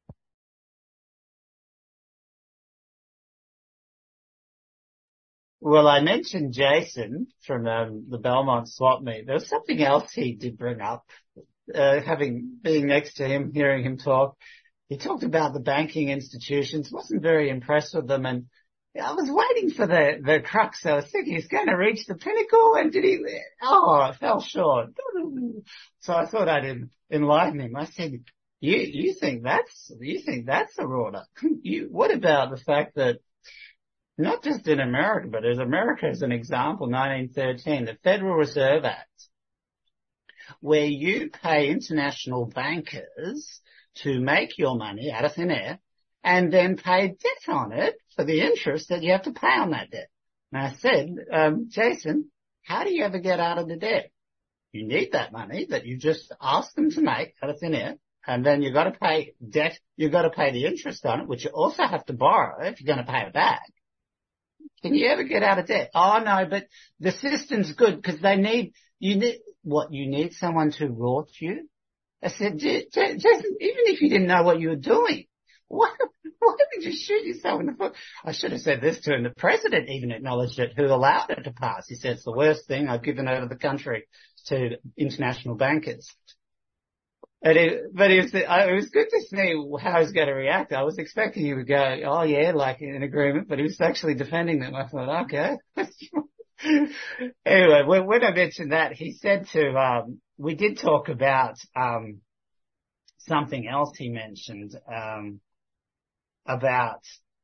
[SPEAKER 4] Well, I mentioned Jason from um, the Belmont swap meet. There was something else he did bring up. Uh, having being next to him, hearing him talk, he talked about the banking institutions. Wasn't very impressed with them, and I was waiting for the the crux. I was thinking he's going to reach the pinnacle, and did he? Oh, it fell short. So I thought I'd enlighten him. I said, "You you think that's you think that's a order? You what about the fact that?" Not just in America, but as America as an example, nineteen thirteen, the Federal Reserve Act, where you pay international bankers to make your money out of thin air and then pay debt on it for the interest that you have to pay on that debt. And I said, um, Jason, how do you ever get out of the debt? You need that money that you just asked them to make out of thin air, and then you've got to pay debt, you've got to pay the interest on it, which you also have to borrow if you're going to pay it back. Can you ever get out of debt? Oh no, but the system's good because they need, you need, what, you need someone to rort you? I said, Jason, even if you didn't know what you were doing, why, why would you shoot yourself in the foot? I should have said this to him. The president even acknowledged it, who allowed it to pass. He said, it's the worst thing I've given over the country to international bankers. But it, but it was, it was good to see how he was going to react. I was expecting he would go, oh yeah, like in agreement, but he was actually defending them. I thought, okay. Anyway, when, when I mentioned that, he said to, um, we did talk about, um, something else he mentioned, um, about,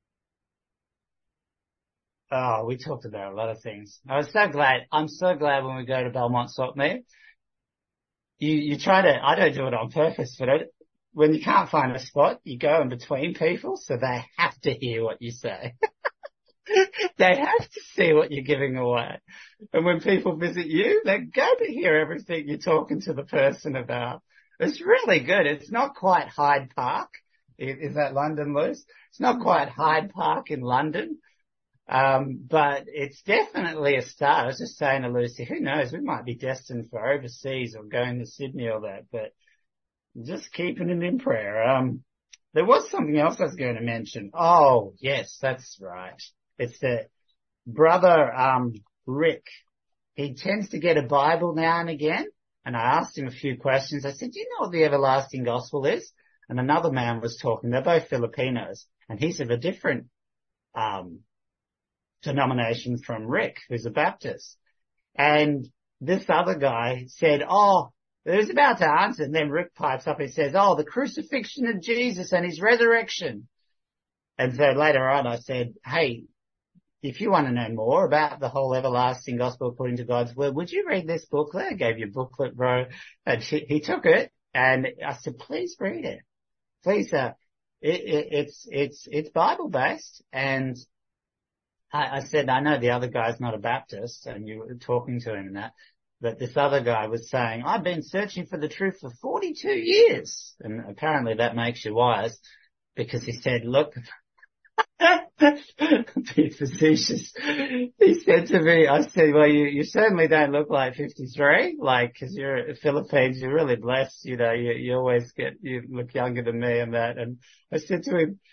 [SPEAKER 4] oh, we talked about a lot of things. I was so glad, I'm so glad when we go to Belmont Swap Meet. You, you try to, I don't do it on purpose, but it, when you can't find a spot, you go in between people so they have to hear what you say. They have to see what you're giving away. And when people visit you, they're going to hear everything you're talking to the person about. It's really good. It's not quite Hyde Park. Is that London, Luce? It's not quite Hyde Park in London. Um, but it's definitely a start. I was just saying to Lucy, who knows, we might be destined for overseas or going to Sydney or that, but just keeping it in prayer. Um, there was something else I was going to mention. Oh, yes, that's right. It's the brother, um, Rick. He tends to get a Bible now and again. And I asked him a few questions. I said, do you know what the everlasting gospel is? And another man was talking. They're both Filipinos, and he's of a different, um, denomination from Rick, who's a Baptist. And this other guy said, oh, he was about to answer, and then Rick pipes up and says, oh, the crucifixion of Jesus and his resurrection. And so later on I said, hey, if you want to know more about the whole everlasting gospel according to God's word, would you read this booklet? I gave you a booklet, bro. And he, he took it, and I said, please read it. Please, uh, it, it, it's, it's, it's Bible based, and I, I said, I know the other guy's not a Baptist, and you were talking to him and that, but this other guy was saying, I've been searching for the truth for forty-two years. And apparently that makes you wise, because he said, look, Be facetious. He said to me, I said, well, you, you certainly don't look like fifty-three, like, cause you're Philippines, you're really blessed, you know, you, you always get, you look younger than me and that. And I said to him,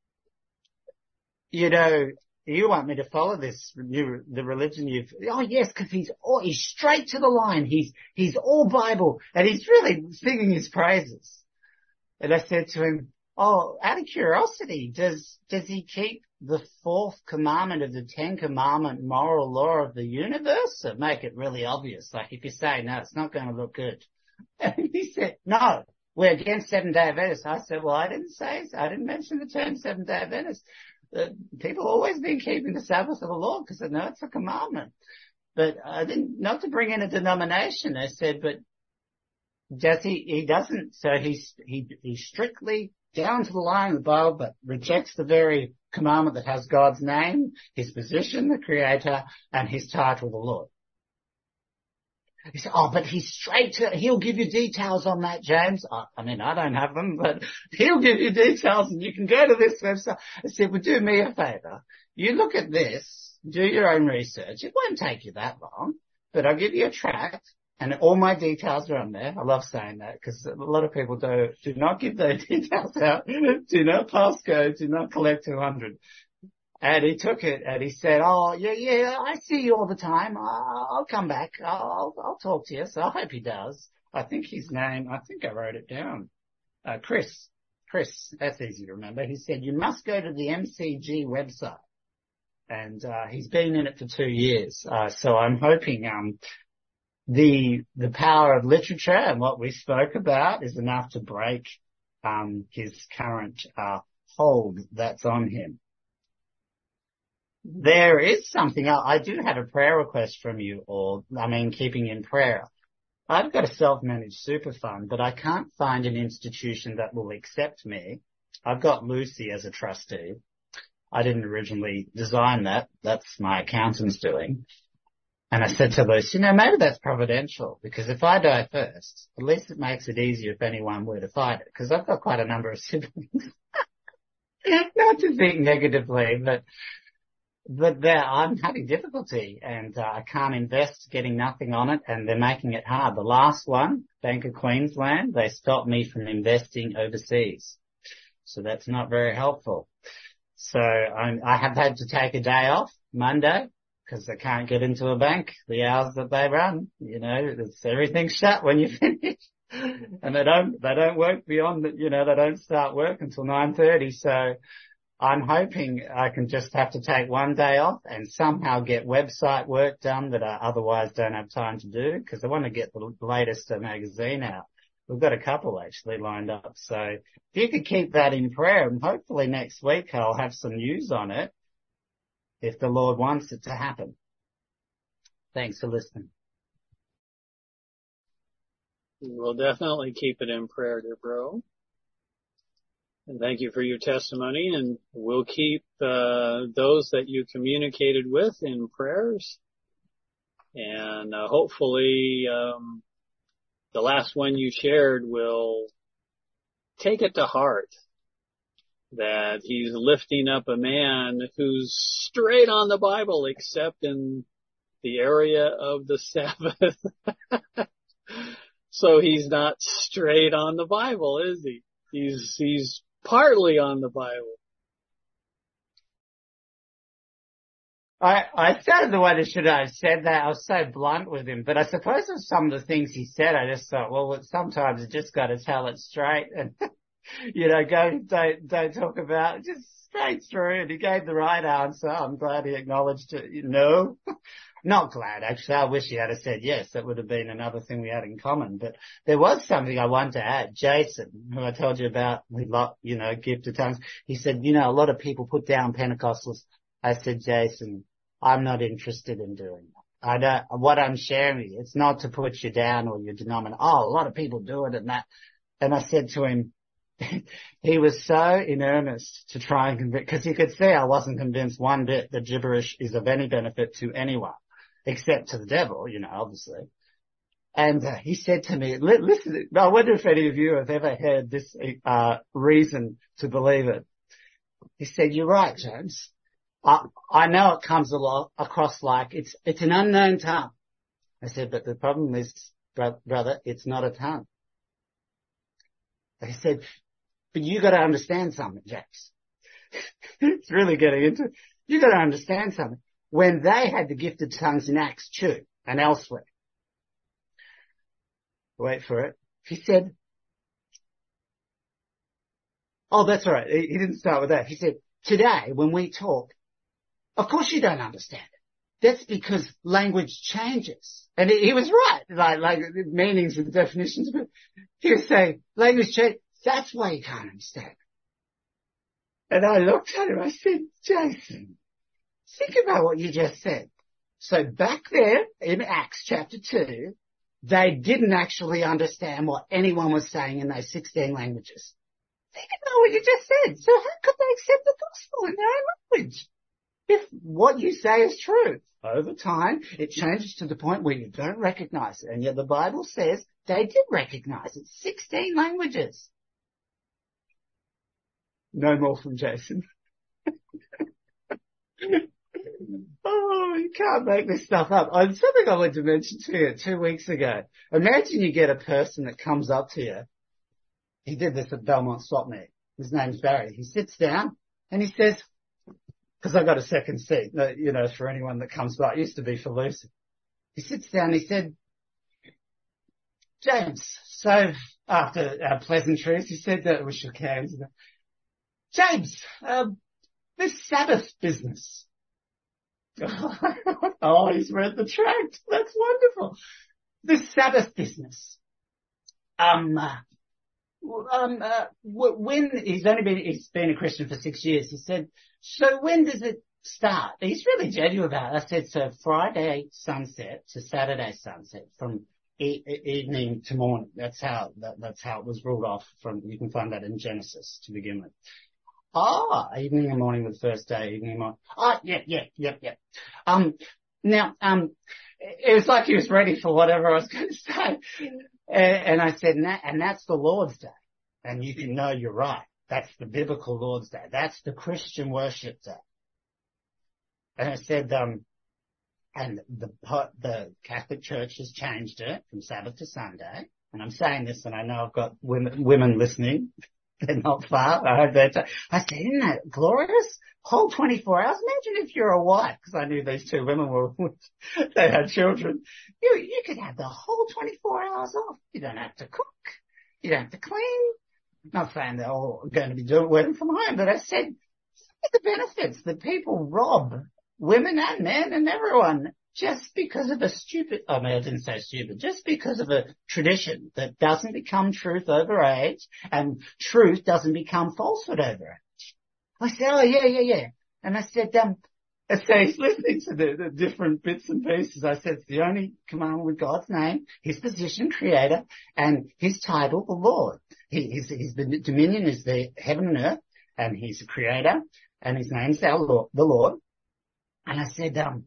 [SPEAKER 4] you know, you want me to follow this new, the religion you've, oh yes, cause he's all, he's straight to the line. He's, he's all Bible and he's really singing his praises. And I said to him, oh, out of curiosity, does, does he keep the fourth commandment of the Ten Commandment moral law of the universe? Or make it really obvious. Like if you say, no, it's not going to look good. And he said, no, we're against Seventh Day Adventists. I said, well, I didn't say, I didn't mention the term Seventh Day Adventist. Uh, people always been keeping the Sabbath of the Lord because they know it's a commandment. But I didn't, not to bring in a denomination. I said, but does he, he doesn't, so he's, he, he's strictly down to the line of the Bible, but rejects the very commandment that has God's name, his position, the Creator, and his title, the Lord. He said, oh, but he's straight to, he'll give you details on that, James. I, I mean, I don't have them, but he'll give you details and you can go to this website. I said, well, do me a favor. You look at this, do your own research. It won't take you that long, but I'll give you a tract. And all my details are on there. I love saying that because a lot of people do, do not give their details out. Do not passcode. Do not collect two hundred. And he took it and he said, oh, yeah, yeah, I see you all the time. I'll, I'll come back. I'll, I'll talk to you. So I hope he does. I think his name, I think I wrote it down. Uh, Chris. Chris, that's easy to remember. He said, you must go to the M C G website. And, uh, he's been in it for two years. Uh, so I'm hoping, um, The, the power of literature and what we spoke about is enough to break, um, his current, uh, hold that's on him. There is something, I, I do have a prayer request from you all. I mean, keeping in prayer. I've got a self-managed super fund, but I can't find an institution that will accept me. I've got Lucy as a trustee. I didn't originally design that. That's my accountant's doing. And I said to Lucy, you know, maybe that's providential because if I die first, at least it makes it easier if anyone were to fight it because I've got quite a number of siblings. Not to think negatively, but, but there, I'm having difficulty and uh, I can't invest getting nothing on it and they're making it hard. The last one, Bank of Queensland, they stopped me from investing overseas. So that's not very helpful. So I'm, I have had to take a day off Monday. Because they can't get into a bank, the hours that they run, you know, it's everything's shut when you finish. And they don't, they don't work beyond, the, you know, they don't start work until nine thirty. So I'm hoping I can just have to take one day off and somehow get website work done that I otherwise don't have time to do because I want to get the latest magazine out. We've got a couple actually lined up. So if you could keep that in prayer and hopefully next week I'll have some news on it. If the Lord wants it to happen. Thanks for listening.
[SPEAKER 1] We'll definitely keep it in prayer, dear bro. And thank you for your testimony. And we'll keep uh, those that you communicated with in prayers. And uh, hopefully um, the last one you shared will take it to heart. That he's lifting up a man who's straight on the Bible except in the area of the Sabbath. So he's not straight on the Bible, is he? He's, he's partly on the Bible.
[SPEAKER 4] I, I sounded the way that should have said that. I was so blunt with him, but I suppose of some of the things he said, I just thought, well, sometimes you just got to tell it straight and you know, go, don't, don't talk about it, just straight through. And he gave the right answer. I'm glad he acknowledged it. No, not glad actually. I wish he had said yes. That would have been another thing we had in common. But there was something I wanted to add. Jason, who I told you about, we lot, you know, gift of tongues. He said, you know, a lot of people put down Pentecostals. I said, Jason, I'm not interested in doing that. I don't, what I'm sharing, it's not to put you down or your denomination. Oh, a lot of people do it and that. And I said to him, he was so in earnest to try and convince, because he could see I wasn't convinced one bit that gibberish is of any benefit to anyone, except to the devil, you know, obviously. And uh, he said to me, listen, I wonder if any of you have ever heard this uh reason to believe it. He said, you're right, James. I, I know it comes along, across like it's, it's an unknown tongue. I said, but the problem is, bro- brother, it's not a tongue. He said, but you got to understand something, James. It's really getting into it. You got to understand something. When they had the gifted tongues in Acts two and elsewhere, wait for it. He said, oh, that's all right. He, he didn't start with that. He said, today when we talk, of course you don't understand it. That's because language changes. And he, he was right, like, like meanings and definitions, but he was saying language changes. That's why you can't understand it. And I looked at him, I said, Jason, think about what you just said. So back there in Acts chapter two, they didn't actually understand what anyone was saying in those sixteen languages. Think about what you just said. So how could they accept the gospel in their own language? If what you say is true, over time, it changes to the point where you don't recognize it. And yet the Bible says they did recognize it. sixteen languages. No more from Jason. Oh, you can't make this stuff up. Oh, something I wanted to mention to you two weeks ago. Imagine you get a person that comes up to you. He did this at Belmont Swap Meet. His name's Barry. He sits down and he says, because I got a second seat, you know, for anyone that comes by. It used to be for Lucy. He sits down and he said, James, so after our pleasantries, he said that we shook hands. James, um, this Sabbath business. Oh, he's read the tract. That's wonderful. This Sabbath business. Um, uh, um, uh, when he's only been, he's been a Christian for six years. He said, so when does it start? He's really genuine about it. I said, so Friday sunset to Saturday sunset from e- evening to morning. That's how, that, that's how it was ruled off from, you can find that in Genesis to begin with. Ah, evening and morning was the first day, evening and morning. Ah, yeah, yeah, yeah, yeah. Um, now, um, it was like he was ready for whatever I was going to say. And, and I said, and, that, and that's the Lord's Day. And you can know you're right. That's the biblical Lord's Day. That's the Christian worship day. And I said, um, and the, the Catholic Church has changed it from Sabbath to Sunday. And I'm saying this and I know I've got women, women listening. They're not far. I heard that. I said, isn't that glorious? Whole twenty-four hours. Imagine if you're a wife, because I knew these two women were, they had children. You, you could have the whole twenty-four hours off. You don't have to cook. You don't have to clean. Not saying they're all going to be doing working from home, but I said, look at the benefits that people rob women and men and everyone just because of a stupid, I mean, I didn't say stupid, just because of a tradition that doesn't become truth over age and truth doesn't become falsehood over age. I said, oh yeah, yeah, yeah. And I said, um, so he's listening to the, the different bits and pieces. I said, it's the only commandment with God's name, his position, creator, and his title, the Lord. He, his, his dominion is the heaven and earth, and he's the creator, and his name's our Lord, the Lord. And I said, um,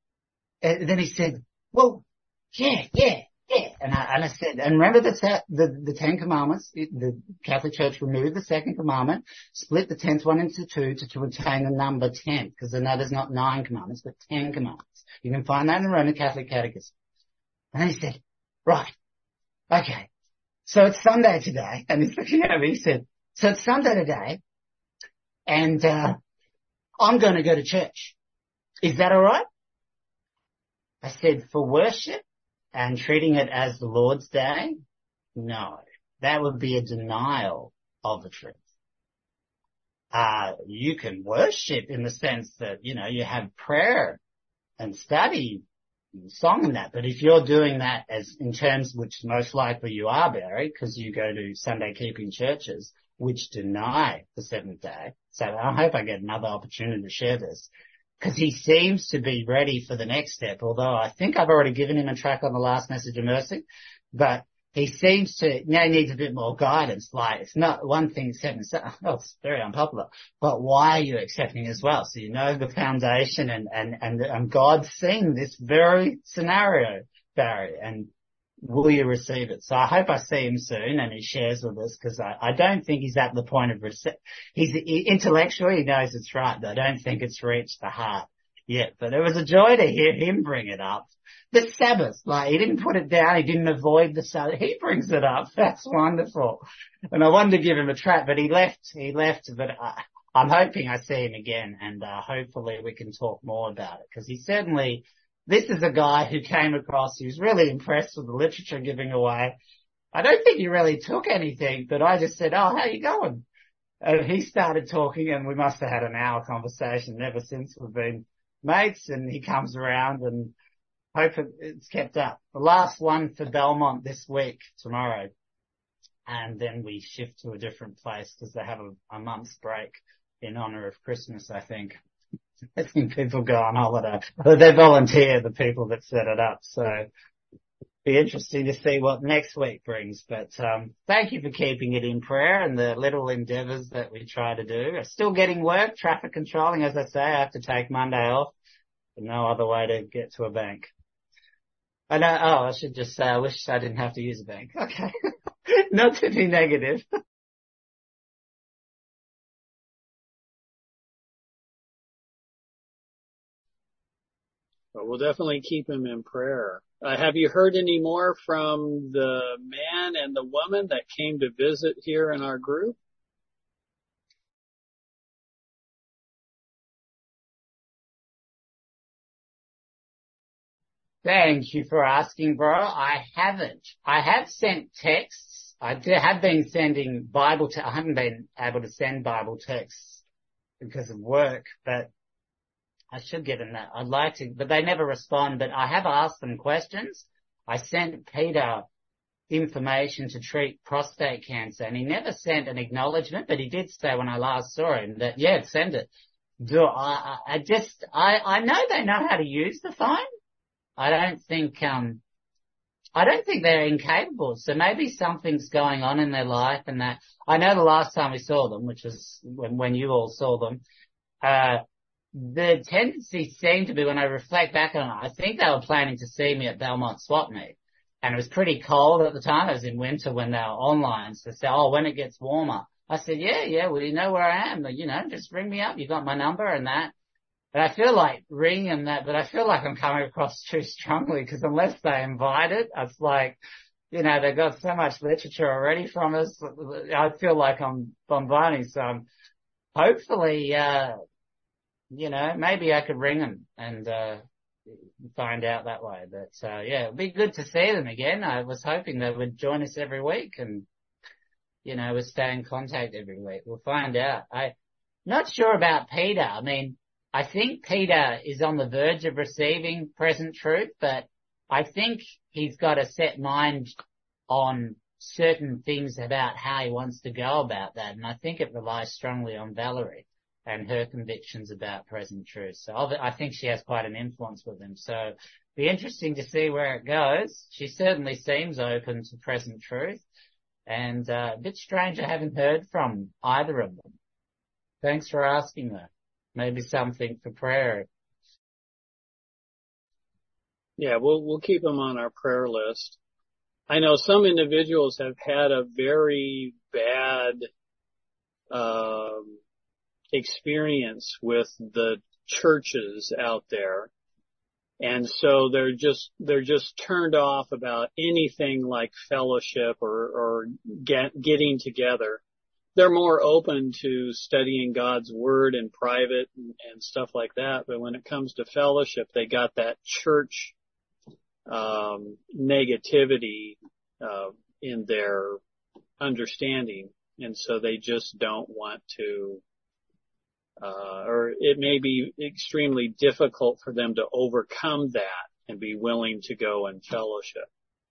[SPEAKER 4] and then he said, well, yeah, yeah, yeah. And I, and I said, and remember the, the, the Ten Commandments, the Catholic Church removed the second commandment, split the tenth one into two to, to attain the number ten, because then that is not nine commandments, but ten commandments. You can find that in the Roman Catholic Catechism. And he said, right, okay. So it's Sunday today, and he's looking at me, he said, so it's Sunday today, and, uh, I'm going to go to church. Is that all right? I said, for worship and treating it as the Lord's Day, no, that would be a denial of the truth. Uh, you can worship in the sense that, you know, you have prayer and study and song and that, but if you're doing that as in terms which most likely you are, Barry, because you go to Sunday keeping churches which deny the seventh day. So I hope I get another opportunity to share this. Because he seems to be ready for the next step, although I think I've already given him a track on the last message of mercy, but he seems to now needs a bit more guidance. Like, it's not one thing accepting, well, it's very unpopular, but why are you accepting as well? So you know the foundation and, and, and, and God's seen this very scenario, Barry, and will you receive it? So I hope I see him soon and he shares with us, because I, I don't think he's at the point of rece- he's he, intellectually he knows it's right, but I don't think it's reached the heart yet. But it was a joy to hear him bring it up. The Sabbath, like, he didn't put it down, he didn't avoid the Sabbath, he brings it up. That's wonderful. And I wanted to give him a trap, but he left, he left, but I, I'm hoping I see him again, and uh, hopefully we can talk more about it, because he certainly, this is a guy who came across, he was really impressed with the literature giving away. I don't think he really took anything, but I just said, oh, how you going? And he started talking, and we must have had an hour conversation. Ever since we've been mates, and he comes around, and hope it's kept up. The last one for Belmont this week, tomorrow. And then we shift to a different place because they have a, a month's break in honour of Christmas, I think. I think people go on holiday. But they volunteer, the people that set it up. So be interesting to see what next week brings. But um thank you for keeping it in prayer and the little endeavours that we try to do. I'm still getting work, traffic controlling. As I say, I have to take Monday off. But no other way to get to a bank. I know, oh, I should just say I wish I didn't have to use a bank. Okay. Not to be negative.
[SPEAKER 1] But we'll definitely keep him in prayer. Uh, have you heard any more from the man and the woman that came to visit here in our group?
[SPEAKER 4] Thank you for asking, bro. I haven't. I have sent texts. I do, have been sending Bible te- I haven't been able to send Bible texts because of work, but I should get in that. I'd like to, but they never respond. But I have asked them questions. I sent Peter information to treat prostate cancer, and he never sent an acknowledgement, but he did say when I last saw him that, yeah, send it. Do I, I just, I, I know they know how to use the phone. I don't think, um, I don't think they're incapable. So maybe something's going on in their life, and that, I know the last time we saw them, which was when, when you all saw them, uh, the tendency seemed to be, when I reflect back on it, I think they were planning to see me at Belmont Swap Meet. And it was pretty cold at the time. It was in winter when they were online. So they said, oh, when it gets warmer. I said, yeah, yeah, well, you know where I am. But, you know, just ring me up. You got my number and that. But I feel like ringing them that, but I feel like I'm coming across too strongly, because unless they invite it, it's like, you know, they've got so much literature already from us. I feel like I'm bombarding. So I'm hopefully, uh, you know, maybe I could ring them and, uh, find out that way. But, uh, yeah, it'd be good to see them again. I was hoping they would join us every week and, you know, we'd stay in contact every week. We'll find out. I'm not sure about Peter. I mean, I think Peter is on the verge of receiving present truth, but I think he's got a set mind on certain things about how he wants to go about that. And I think it relies strongly on Valerie and her convictions about present truth. So I think she has quite an influence with him. So it'd be interesting to see where it goes. She certainly seems open to present truth, and uh, a bit strange I haven't heard from either of them. Thanks for asking though. Maybe something for prayer.
[SPEAKER 1] Yeah, we'll we'll keep them on our prayer list. I know some individuals have had a very bad um, experience with the churches out there, and so they're just they're just turned off about anything like fellowship or or get, getting together. They're more open to studying God's word in private and, and stuff like that. But when it comes to fellowship, they got that church, um, negativity, uh, in their understanding. And so they just don't want to, uh, or it may be extremely difficult for them to overcome that and be willing to go and fellowship.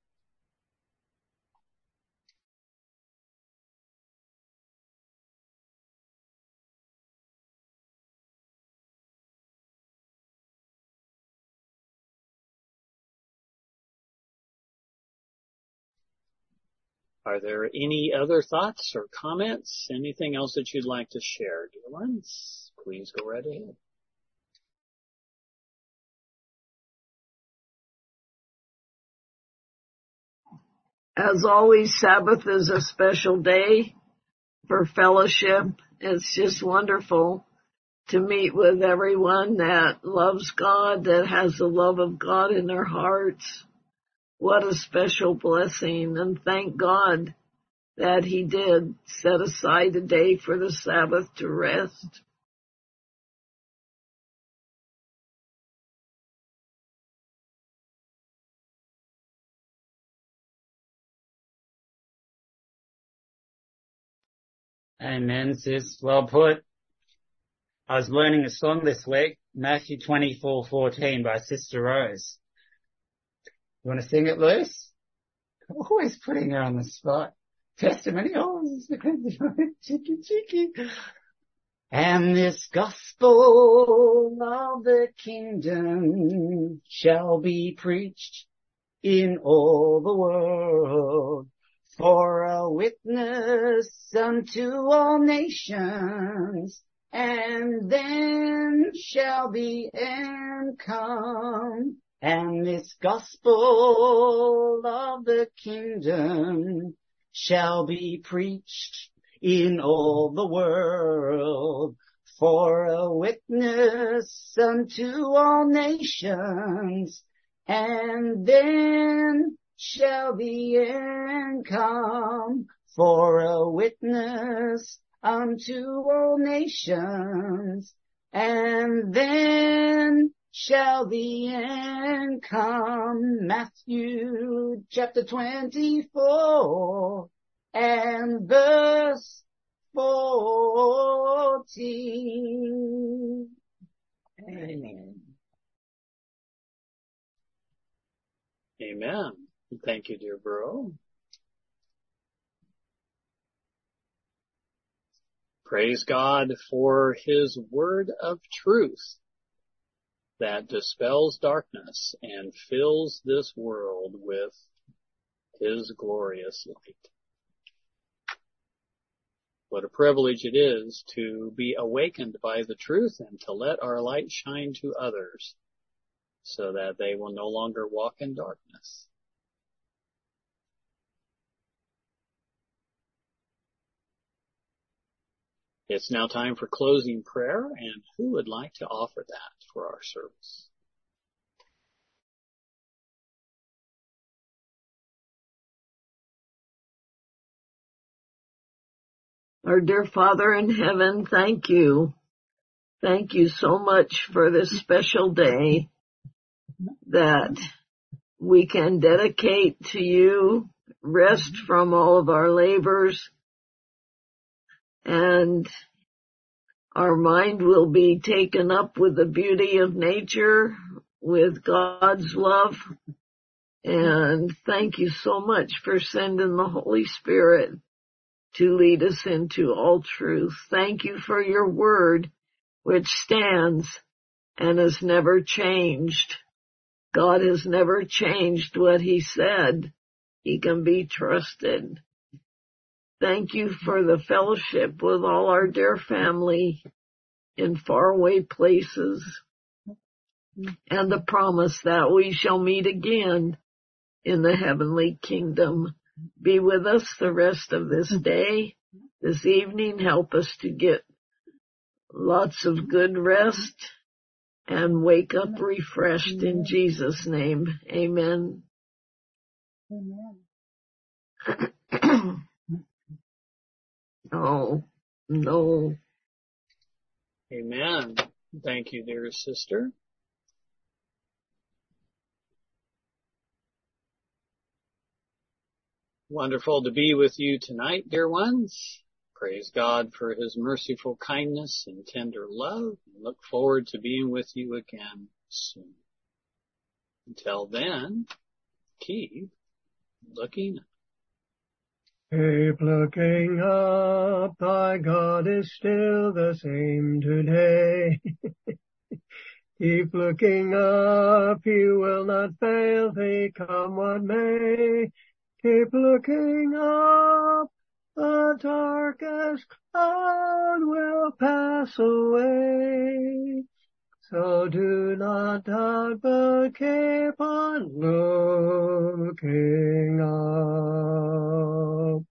[SPEAKER 1] Are there any other thoughts or comments? Anything else that you'd like to share, dear ones? Please go right ahead.
[SPEAKER 2] As always, Sabbath is a special day for fellowship. It's just wonderful to meet with everyone that loves God, that has the love of God in their hearts. What a special blessing, and thank God that He did set aside a day for the Sabbath to rest.
[SPEAKER 4] Amen, sis. Well put. I was learning a song this week, Matthew twenty-four fourteen by Sister Rose. You want to sing it, Luce? I'm always putting her on the spot. Testimony, oh, cheeky, cheeky. And this gospel of the kingdom shall be preached in all the world for a witness unto all nations. And then shall the end come, and this gospel of the kingdom shall be preached in all the world for a witness unto all nations. And then shall the end come, for a witness unto all nations, and then shall the end come. Matthew chapter twenty-four and verse fourteen. Amen.
[SPEAKER 1] Amen. Thank you, dear Burrow. Praise God for His word of truth that dispels darkness and fills this world with His glorious light. What a privilege it is to be awakened by the truth and to let our light shine to others so that they will no longer walk in darkness. It's now time for closing prayer, and who would like to offer that for our service?
[SPEAKER 2] Our dear Father in heaven, thank you. Thank you so much for this special day that we can dedicate to you, rest from all of our labors, and our mind will be taken up with the beauty of nature, with God's love. And thank you so much for sending the Holy Spirit to lead us into all truth. Thank you for your word, which stands and has never changed. God has never changed what He said. He can be trusted. Thank you for the fellowship with all our dear family in faraway places, and the promise that we shall meet again in the heavenly kingdom. Be with us the rest of this day, this evening. Help us to get lots of good rest and wake up refreshed in Jesus' name. Amen.
[SPEAKER 3] Amen.
[SPEAKER 2] Oh, no.
[SPEAKER 1] Amen. Thank you, dear sister. Wonderful to be with you tonight, dear ones. Praise God for His merciful kindness and tender love. Look forward to being with you again soon. Until then, keep looking up.
[SPEAKER 3] Keep looking up, thy God is still the same today. Keep looking up, He will not fail thee, come what may. Keep looking up, the darkest cloud will pass away. So do not doubt, but keep on looking up.